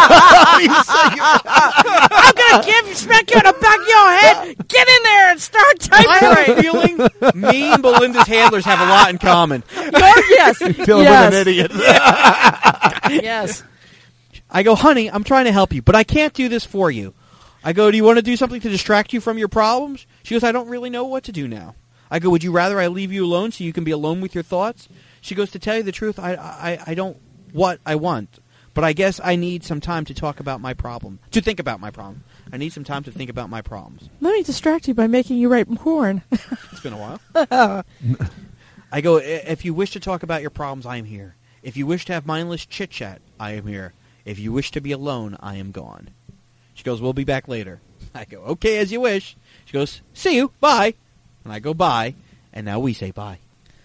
I'm going to smack you in the back of your head. Get in there and start typing I have a right. feeling me and Belinda's handlers have a lot in common. Yes. Dealing yes. with an idiot. Yes. I go, honey, I'm trying to help you, but I can't do this for you. I go, do you want to do something to distract you from your problems? She goes, I don't really know what to do now. I go, would you rather I leave you alone so you can be alone with your thoughts? She goes, to tell you the truth, I don't what I want, but I guess I need some time to talk about my problem, to think about my problem. I need some time to think about my problems. Let me distract you by making you write porn. It's been a while. I go, if you wish to talk about your problems, I am here. If you wish to have mindless chit-chat, I am here. If you wish to be alone, I am gone. She goes, we'll be back later. I go, okay, as you wish. She goes, see you, bye. And I go, bye. And now we say bye.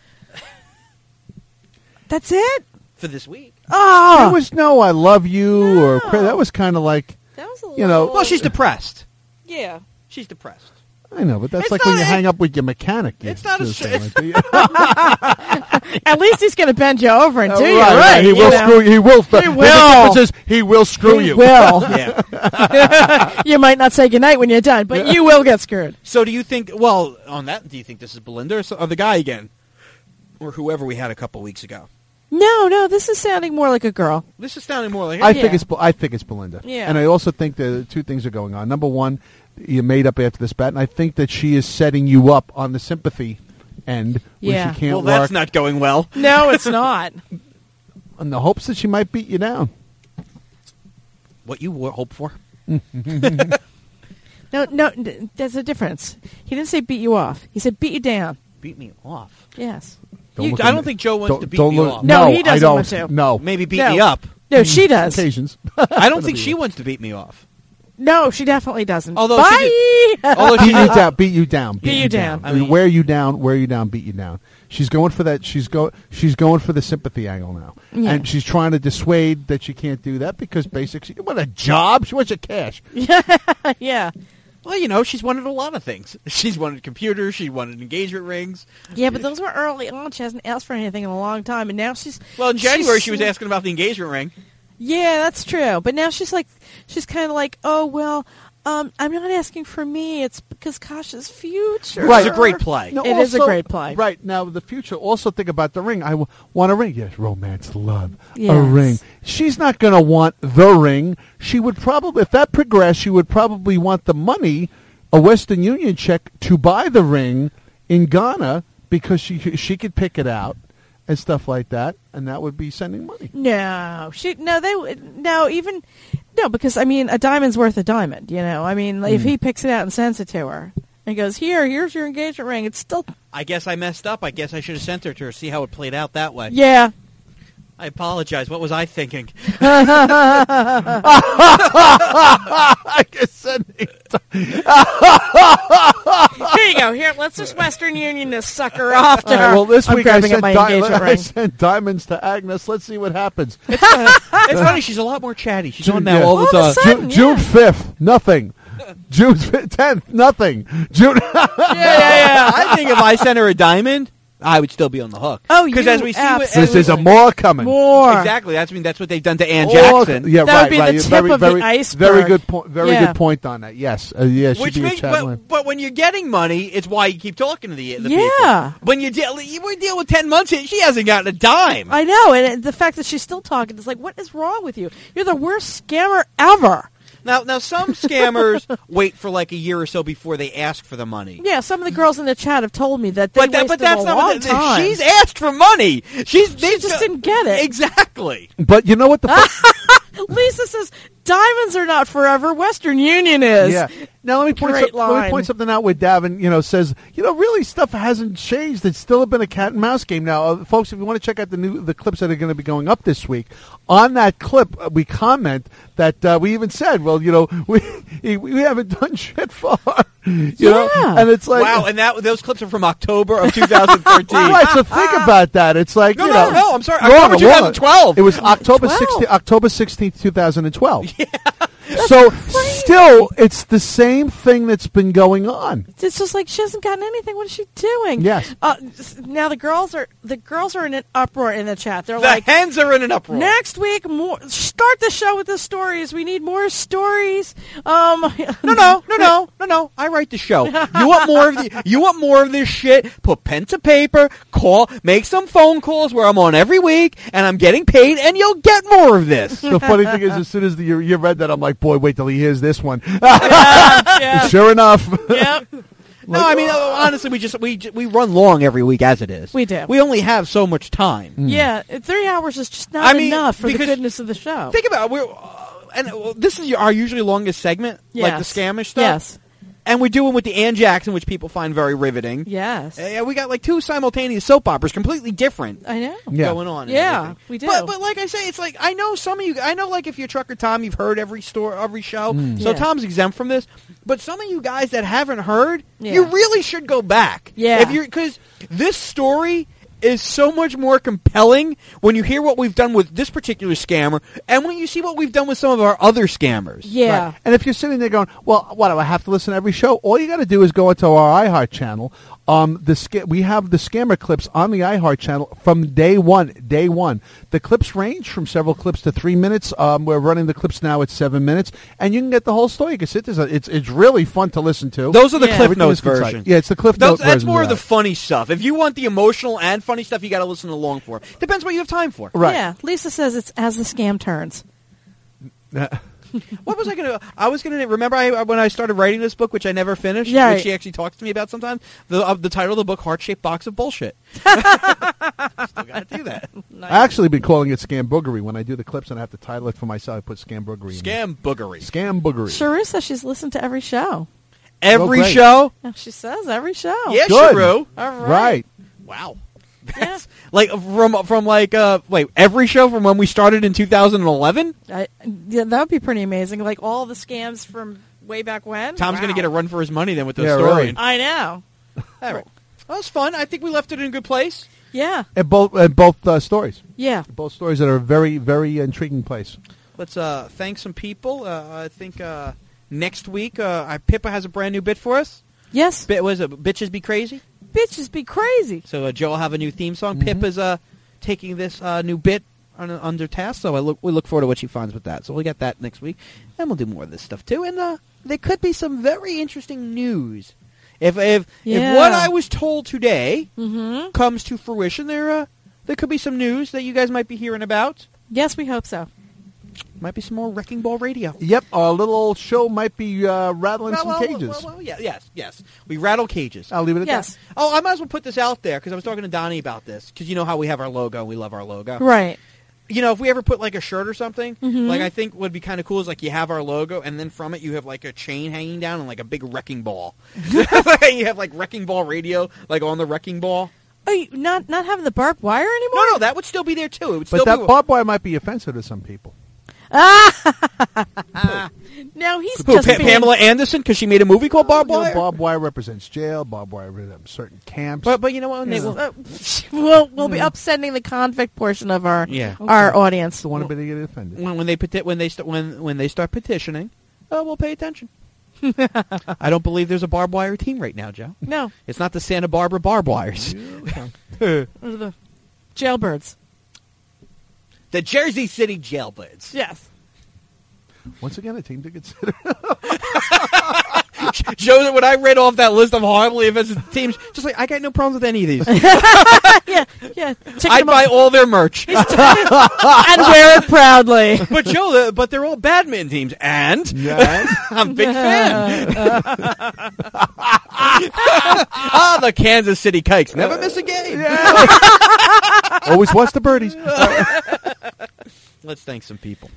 That's it? For this week. Oh. There was no I love you or No. that was kind of like, That was a you know- little- Well, she's depressed. Yeah. She's depressed. I know, but that's It's like when not- you hang up with your mechanic. It's not a Just sh- saying like that. At least he's going to bend you over and do you. Right. He you will know. screw you. He will. He The will. difference is he will screw He you. will. Yeah. You might not say goodnight when you're done, but you will get screwed. So do you think, well, on that, do you think this is Belinda or the guy again? Or whoever we had a couple weeks ago? No, this is sounding more like a girl. This is sounding more like I Yeah. think it's Belinda. Yeah. And I also think that two things are going on. Number one, you made up after this bet, and I think that she is setting you up on the sympathy end where Yeah. she can't well, work that's not going well. No, it's not. in the hopes that she might beat you down. What you hope for? No, there's a difference. He didn't say beat you off. He said beat you down. Beat me off. Yes. Look I at don't me. think Joe wants to beat Don't me look- off. No, he I doesn't don't. want to. No. Maybe beat No. me up. No, she does. Occasions. I don't think she wants to beat me off. No, she definitely doesn't. Although Bye. Although she did, beat you down. Beat you down. I mean, wear you down, beat you down. She's going for that. She's going for the sympathy angle now, Yeah. and she's trying to dissuade that she can't do that because basically, she want a job. She wants your cash. Yeah. well, she's wanted a lot of things. She's wanted computers. She wanted engagement rings. Yeah, but those were early on. She hasn't asked for anything in a long time, and now she's. Well, in January, she's she was asking about the engagement ring. Yeah, that's true. But now she's kind of like, oh well, I'm not asking for me. It's because Kasha's future. Right. It's a great play. No, It is a also- great play. Right now, the future. Also, think about the ring. I want a ring. Yes, romance, love, a Yes. ring. She's not going to want the ring. She would probably, if that progressed, she would probably want the money, a Western Union check, to buy the ring in Ghana because she could pick it out and stuff like that, and that would be sending money. No, because I mean, a diamond's worth a diamond. I mean, if he picks it out and sends it to her and goes, here's your engagement ring, it's still. I guess I messed up. I guess I should have sent her to her, see how it played out that way. Yeah. I apologize. What was I thinking? I guess sending. Here you go. Here, let's just Western Union this sucker off to her. Well, this I'm week I grabbing sent, up my engagement I ring. sent diamonds to Agnes. Let's see what happens. It's funny. She's a lot more chatty. She's on now Yeah. all the All of a time. sudden, June 5th, nothing. June 10th, nothing. June. Yeah. I think if I sent her a diamond, I would still be on the hook. Oh, because you as we see, absolutely- This is a more coming. More. exactly. That's what they've done to Ann Or- Jackson. Yeah, That right, would be right. the tip very, of the very, iceberg. Very good point. Very Yeah. good point on that. Yes, yeah. She'd Which be a makes, chat but when you're getting money, it's why you keep talking to the Yeah. people. When you deal with 10 months, she hasn't gotten a dime. I know, and the fact that she's still talking is like, what is wrong with you? You're the worst scammer ever. Now some scammers wait for like a year or so before they ask for the money. Yeah, some of the girls in the chat have told me that they But wasted that's a not long what time. she's asked for money. They She just didn't get it. Exactly. But you know what the Lisa says, diamonds are not forever. Western Union is. Yeah. Now let me point Great line. something out where Davin, says, really stuff hasn't changed. It's still been a cat and mouse game. Now, folks, if you want to check out the clips that are going to be going up this week, on that clip we comment that we even said, well, we haven't done shit for her. You know, and it's like Wow, and those clips are from October of 2013. Right, so think about that. It's like No, I'm sorry. wrong, October 2012. It was October 16th, 2012. Yeah. So still, it's the same thing that's been going on. It's just like she hasn't gotten anything. What is she doing? Yes. Now the girls are in an uproar in the chat. They're The like, hens are in an uproar. next week, start the show with the stories. We need more stories. No. I write the show. You want more of this shit? Put pen to paper, call, make some phone calls where I'm on every week and I'm getting paid, and you'll get more of this. The funny thing is, as soon as you read that, I'm like, boy, wait till he hears this one. Yeah. Sure enough. Yep. No, I mean honestly, we run long every week as it is. We do. We only have so much time. Yeah, 3 hours is just not enough for the because- goodness of the show. Think about it. This is our usually longest segment, like the Yes. scamish stuff. Yes. And we're doing with the Ann Jackson, which people find very riveting. Yes. Yeah, we got like two simultaneous soap operas, completely different. I know. Yeah. Going on. and Yeah, everything. we do. But like I say, it's like I know some of you. I know like if you're Trucker Tom, you've heard every show. So Yeah. Tom's exempt from this. But some of you guys that haven't heard, Yeah. you really should go back. Yeah. If you're because this story is so much more compelling when you hear what we've done with this particular scammer and when you see what we've done with some of our other scammers. Yeah. Right. And if you're sitting there going, well, what, do I have to listen to every show? All you got to do is go into our iHeart channel. We have the scammer clips on the iHeart channel from day one. The clips range from several clips to 3 minutes. We're running the clips now at 7 minutes, and you can get the whole story. You can sit there. It's really fun to listen to. Those are the Yeah. Cliff Everything Notes is concise. version. Yeah, it's the Cliff Notes That's version more of the that. funny stuff. If you want the emotional and funny stuff, you got to listen along for. Depends what you have time for. Right. Yeah. Lisa says it's as the scam turns. What was I going to? I was going to remember when I started writing this book, which I never finished. Yeah. Which she actually talks to me about sometimes. The title of the book, Heart-Shaped Box of Bullshit. Still got to do that. I actually been calling it Scam Boogery. When I do the clips and I have to title it for myself, I put Scam Boogery. Scam boogery. Scam Boogery. Sharu says she's listened to every show. Every great. show. Yeah, she says every show. Yeah, Good. Sharu. All Right. Wow. That's like wait, every show from when we started in 2011. Yeah, that would be pretty amazing. Like all the scams from way back when. Tom's going to get a run for his money then with the Yeah, story. really. I know. All right. Well, it's fun. I think we left it in a good place. Yeah. And both stories. Yeah. Both stories that are a very, very intriguing place. Let's thank some people. I think next week Pippa has a brand new bit for us. Yes. Was it Bitches Be Crazy? Bitches be crazy. So Joe will have a new theme song. Pippa's taking this new bit under task, so we look forward to what she finds with that. So we'll get that next week, and we'll do more of this stuff too. And there could be some very interesting news. If what I was told today comes to fruition, there could be some news that you guys might be hearing about. Yes, we hope so. Might be some more Wrecking Ball Radio. Yep, our little old show might be rattling some cages. Yes. We rattle cages. I'll leave it at Yes. that. Oh, I might as well put this out there because I was talking to Donnie about this because you know how we have our logo. We love our logo. Right. You know, if we ever put like a shirt or something, like I think would be kind of cool is like you have our logo and then from it you have like a chain hanging down and like a big wrecking ball. You have like Wrecking Ball Radio like on the wrecking ball. Oh, you not having the barbed wire anymore? No, that would still be there too. It would But still that be barbed wire might be offensive to some people. No, he's Who, just being, Pamela Anderson because she made a movie called Barbed You know, Wire. barbed wire represents jail. Barbed wire represents certain camps. But you know what? we'll be upsetting the convict portion of our Yeah. our audience. the one to get offended. when they start petitioning, we'll pay attention. I don't believe there's a barbed wire team right now, Joe. No, It's not the Santa Barbara barbed wires. those are the jailbirds. The Jersey City Jailbirds. Yes. Once again, a team to consider. Joe, when I read off that list of horribly offensive teams, just like, I got no problems with any of these. Yeah. I'd buy all their merch. and wear it proudly. But Joe, but they're all badminton teams, and Yeah. I'm a big fan. The Kansas City Kikes never miss a game. Always watch the birdies. Let's thank some people.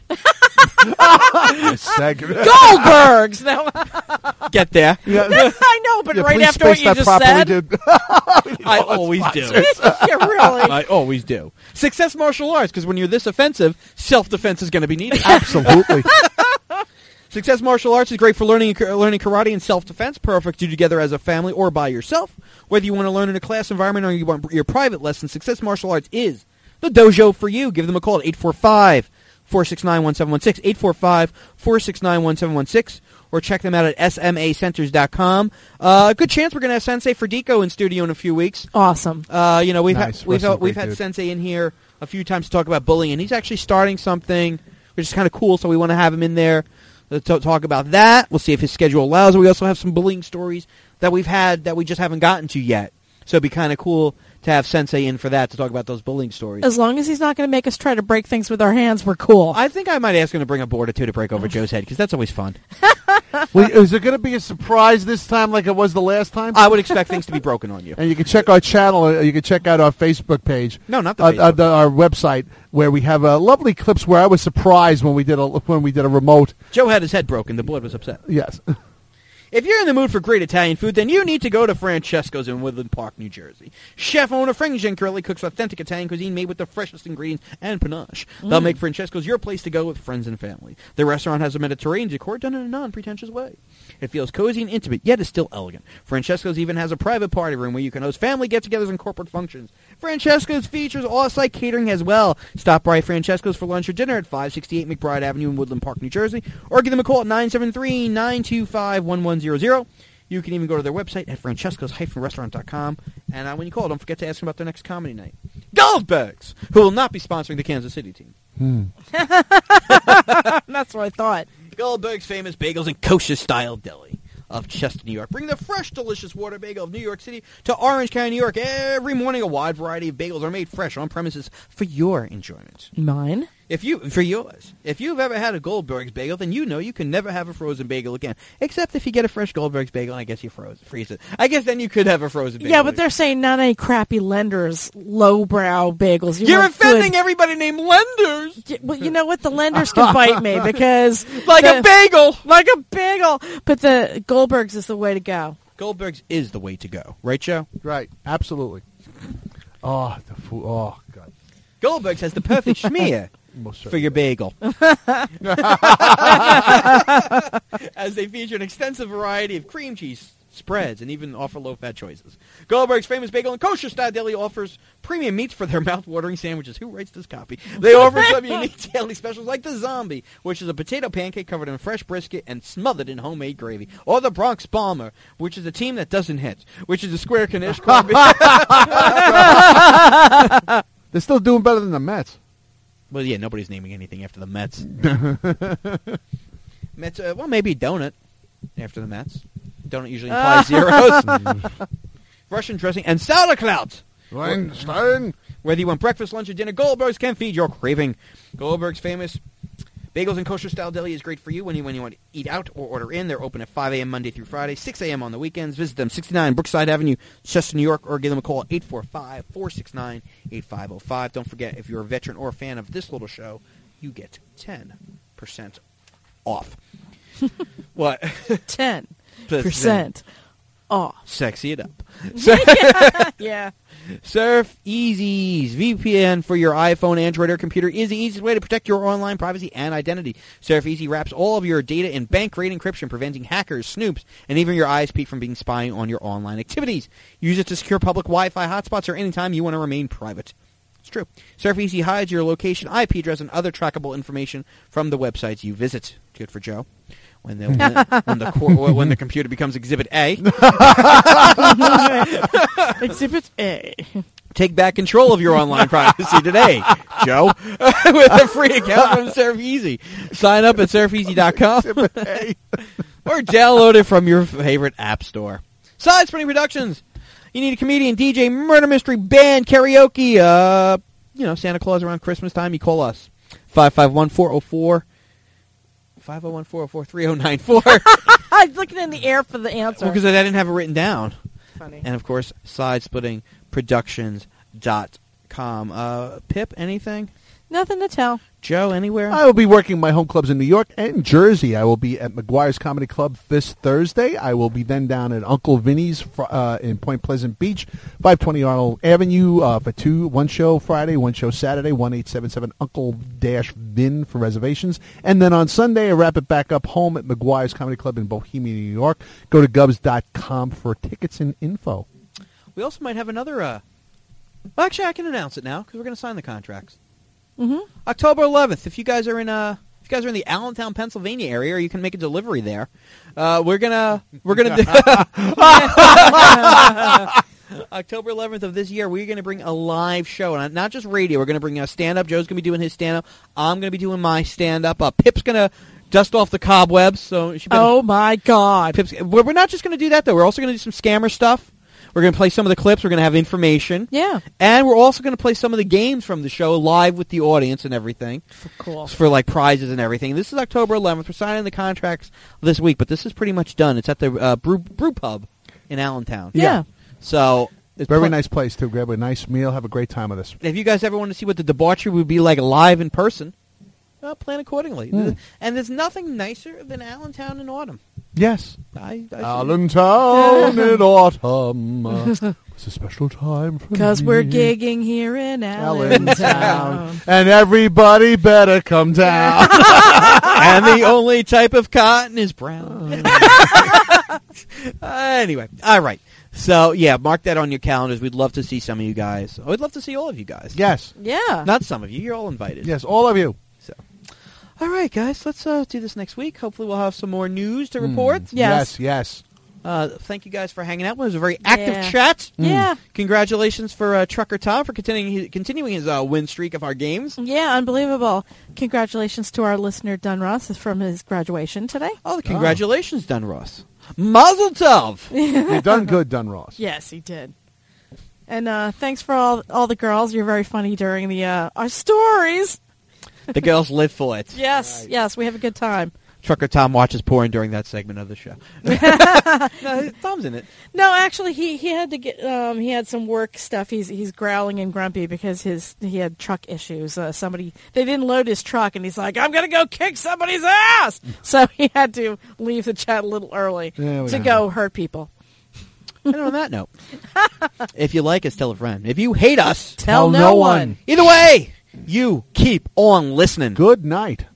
Goldbergs. No, Get there. I know, but Yeah, right please after what space you that just properly, said, dude. I always do. yeah, really. I always do. Success Martial Arts, because when you're this offensive, self-defense is going to be needed. Absolutely. Success Martial Arts is great for learning karate and self-defense. Perfect to do together as a family or by yourself. Whether you want to learn in a class environment or you want your private lesson, Success Martial Arts is the dojo for you. Give them a call at 845-469-1716, 845-469-1716, or check them out at smacenters.com. Good chance we're going to have Sensei Ferdico in studio in a few weeks. Awesome. You know, we've Nice. we've Great had dude. Sensei in here a few times to talk about bullying, and he's actually starting something which is kind of cool. So we want to have him in there to talk about that. We'll see if his schedule allows. We also have some bullying stories that we've had that we just haven't gotten to yet. So it'd be kind of cool to have Sensei in for that to talk about those bullying stories. As long as he's not going to make us try to break things with our hands, we're cool. I think I might ask him to bring a board or two to break over Joe's head because that's always fun. Well, is there going to be a surprise this time like it was the last time? I would expect things to be broken on you. And you can check our channel. You can check out our Facebook page. No, not the Facebook. Our website, where we have lovely clips. Where I was surprised when we did a remote. Joe had his head broken. The board was upset. Yes. If you're in the mood for great Italian food, then you need to go to Francesco's in Woodland Park, New Jersey. Chef owner Frank Giancarelli cooks authentic Italian cuisine made with the freshest ingredients and panache. They'll make Francesco's your place to go with friends and family. The restaurant has a Mediterranean decor done in a non-pretentious way. It feels cozy and intimate, yet is still elegant. Francesco's even has a private party room where you can host family get-togethers and corporate functions. Francesco's features off-site catering as well. Stop by Francesco's for lunch or dinner at 568 McBride Avenue in Woodland Park, New Jersey, or give them a call at 973-925-1100. You can even go to their website at francescos-restaurant.com. And when you call, don't forget to ask them about their next comedy night. Goldbergs, who will not be sponsoring the Kansas City team. That's what I thought. Goldberg's famous bagels and kosher-style deli of Chester, New York. Bring the fresh, delicious water bagel of New York City to Orange County, New York. Every morning, a wide variety of bagels are made fresh on premises for your enjoyment. Mine? If you've ever had a Goldberg's bagel, then you know you can never have a frozen bagel again. Except if you get a fresh Goldberg's bagel, I guess you freeze it. I guess then you could have a frozen bagel. Yeah, but they're saying not any crappy lenders, lowbrow bagels. You're want offending good- everybody named Lenders. Yeah, well, you know what? The lenders can bite me because Like a bagel. like a bagel. But the Goldbergs is the way to go. Goldberg's is the way to go. Right, Joe? Right. Absolutely. Oh, the food. Oh, God. Goldberg's has the perfect schmear Most for your certainly. bagel. As they feature an extensive variety of cream cheese spreads and even offer low-fat choices. Goldberg's famous bagel and kosher style deli offers premium meats for their mouth-watering sandwiches. Who writes this copy? They offer some unique daily specials like the Zombie, which is a potato pancake covered in fresh brisket and smothered in homemade gravy, or the Bronx Bomber, which is a team that doesn't hit, which is a square Knish corned beef. They're still doing better than the Mets. Well, yeah, nobody's naming anything after the Mets. Mets, well, maybe donut after the Mets. Donut usually implies zeros. Russian dressing and sauerkraut. Weinstein. Whether you want breakfast, lunch, or dinner, Goldberg's can feed your craving. Goldberg's famous bagels and kosher style deli is great for you when you want to eat out or order in. They're open at 5 a.m. Monday through Friday, 6 a.m. on the weekends. Visit them 69 Brookside Avenue, Chester, New York, or give them a call at 845-469-8505. Don't forget, if you're a veteran or a fan of this little show, you get 10% off. What? 10% off. Sexy it up. Yeah. Surf Easy's VPN for your iPhone, Android, or computer is the easiest way to protect your online privacy and identity. Surf Easy wraps all of your data in bank-grade encryption, preventing hackers, snoops, and even your ISP from being spying on your online activities. Use it to secure public Wi-Fi hotspots or anytime you want to remain private. It's true. Surf Easy hides your location, IP address, and other trackable information from the websites you visit. Good for Joe. When the computer becomes Exhibit A. Exhibit A. Take back control of your online privacy today, Joe, with a free account from Surf Easy. Sign up at surfeasy.com or download it from your favorite app store. Side Spinning Productions. You need a comedian, DJ, murder mystery, band, karaoke, Santa Claus around Christmas time, you call us. 551-404. 501-404-3094. I was looking in the air for the answer. Because I didn't have it written down. Funny. And, of course, sidesplittingproductions.com. Pip, anything? Nothing to tell. Joe, anywhere? I will be working my home clubs in New York and Jersey. I will be at McGuire's Comedy Club this Thursday. I will be then down at Uncle Vinny's in Point Pleasant Beach, 520 Arnold Avenue for one show Friday, one show Saturday, 1877 Uncle-Vin for reservations. And then on Sunday, I wrap it back up home at McGuire's Comedy Club in Bohemia, New York. Go to gubs.com for tickets and info. We also might have another... Well, actually, I can announce it now because we're going to sign the contracts. Mm-hmm. October 11th. If you guys are in the Allentown, Pennsylvania area, or you can make a delivery there, we're gonna do October 11th of this year. We're gonna bring a live show, and not just radio. We're gonna bring a stand-up. Joe's gonna be doing his stand-up. I'm gonna be doing my stand-up. Pip's gonna dust off the cobwebs. So oh my God, Pip's. We're not just gonna do that though. We're also gonna do some scammer stuff. We're going to play some of the clips. We're going to have information. Yeah. And we're also going to play some of the games from the show live with the audience and everything. Cool. For, like, prizes and everything. This is October 11th. We're signing the contracts this week, but this is pretty much done. It's at the Brew Pub in Allentown. Yeah. So... It's Very nice place, too. Grab a nice meal. Have a great time with us. If you guys ever want to see what the debauchery would be like live in person, plan accordingly. And there's nothing nicer than Allentown in autumn. Yes. Allentown in autumn. It's a special time for me. Because we're gigging here in Allentown. And everybody better come down. And the only type of cotton is brown. Anyway, all right. So, yeah, mark that on your calendars. We'd love to see some of you guys. We'd love to see all of you guys. Yes. Yeah. Not some of you. You're all invited. Yes, all of you. All right, guys, let's do this next week. Hopefully we'll have some more news to report. Yes. Thank you guys for hanging out. It was a very active chat. Yeah. Congratulations for Trucker Tom for continuing his win streak of our games. Yeah, unbelievable. Congratulations to our listener, Dun Ross, from his graduation today. Oh, congratulations, Dun Ross. Mazel tov. You've done good, Dun Ross. Yes, he did. And thanks for all the girls. You're very funny during the our stories. The girls live for it. Yes, yes, we have a good time. Trucker Tom watches porn during that segment of the show. No, Tom's in it. No, actually, he had to get he had some work stuff. He's growling and grumpy because he had truck issues. They didn't load his truck, and he's like, I'm gonna go kick somebody's ass. So he had to leave the chat a little early to go hurt people. And on that note, if you like us, tell a friend. If you hate us, Tell no one. Either way, you keep on listening. Good night.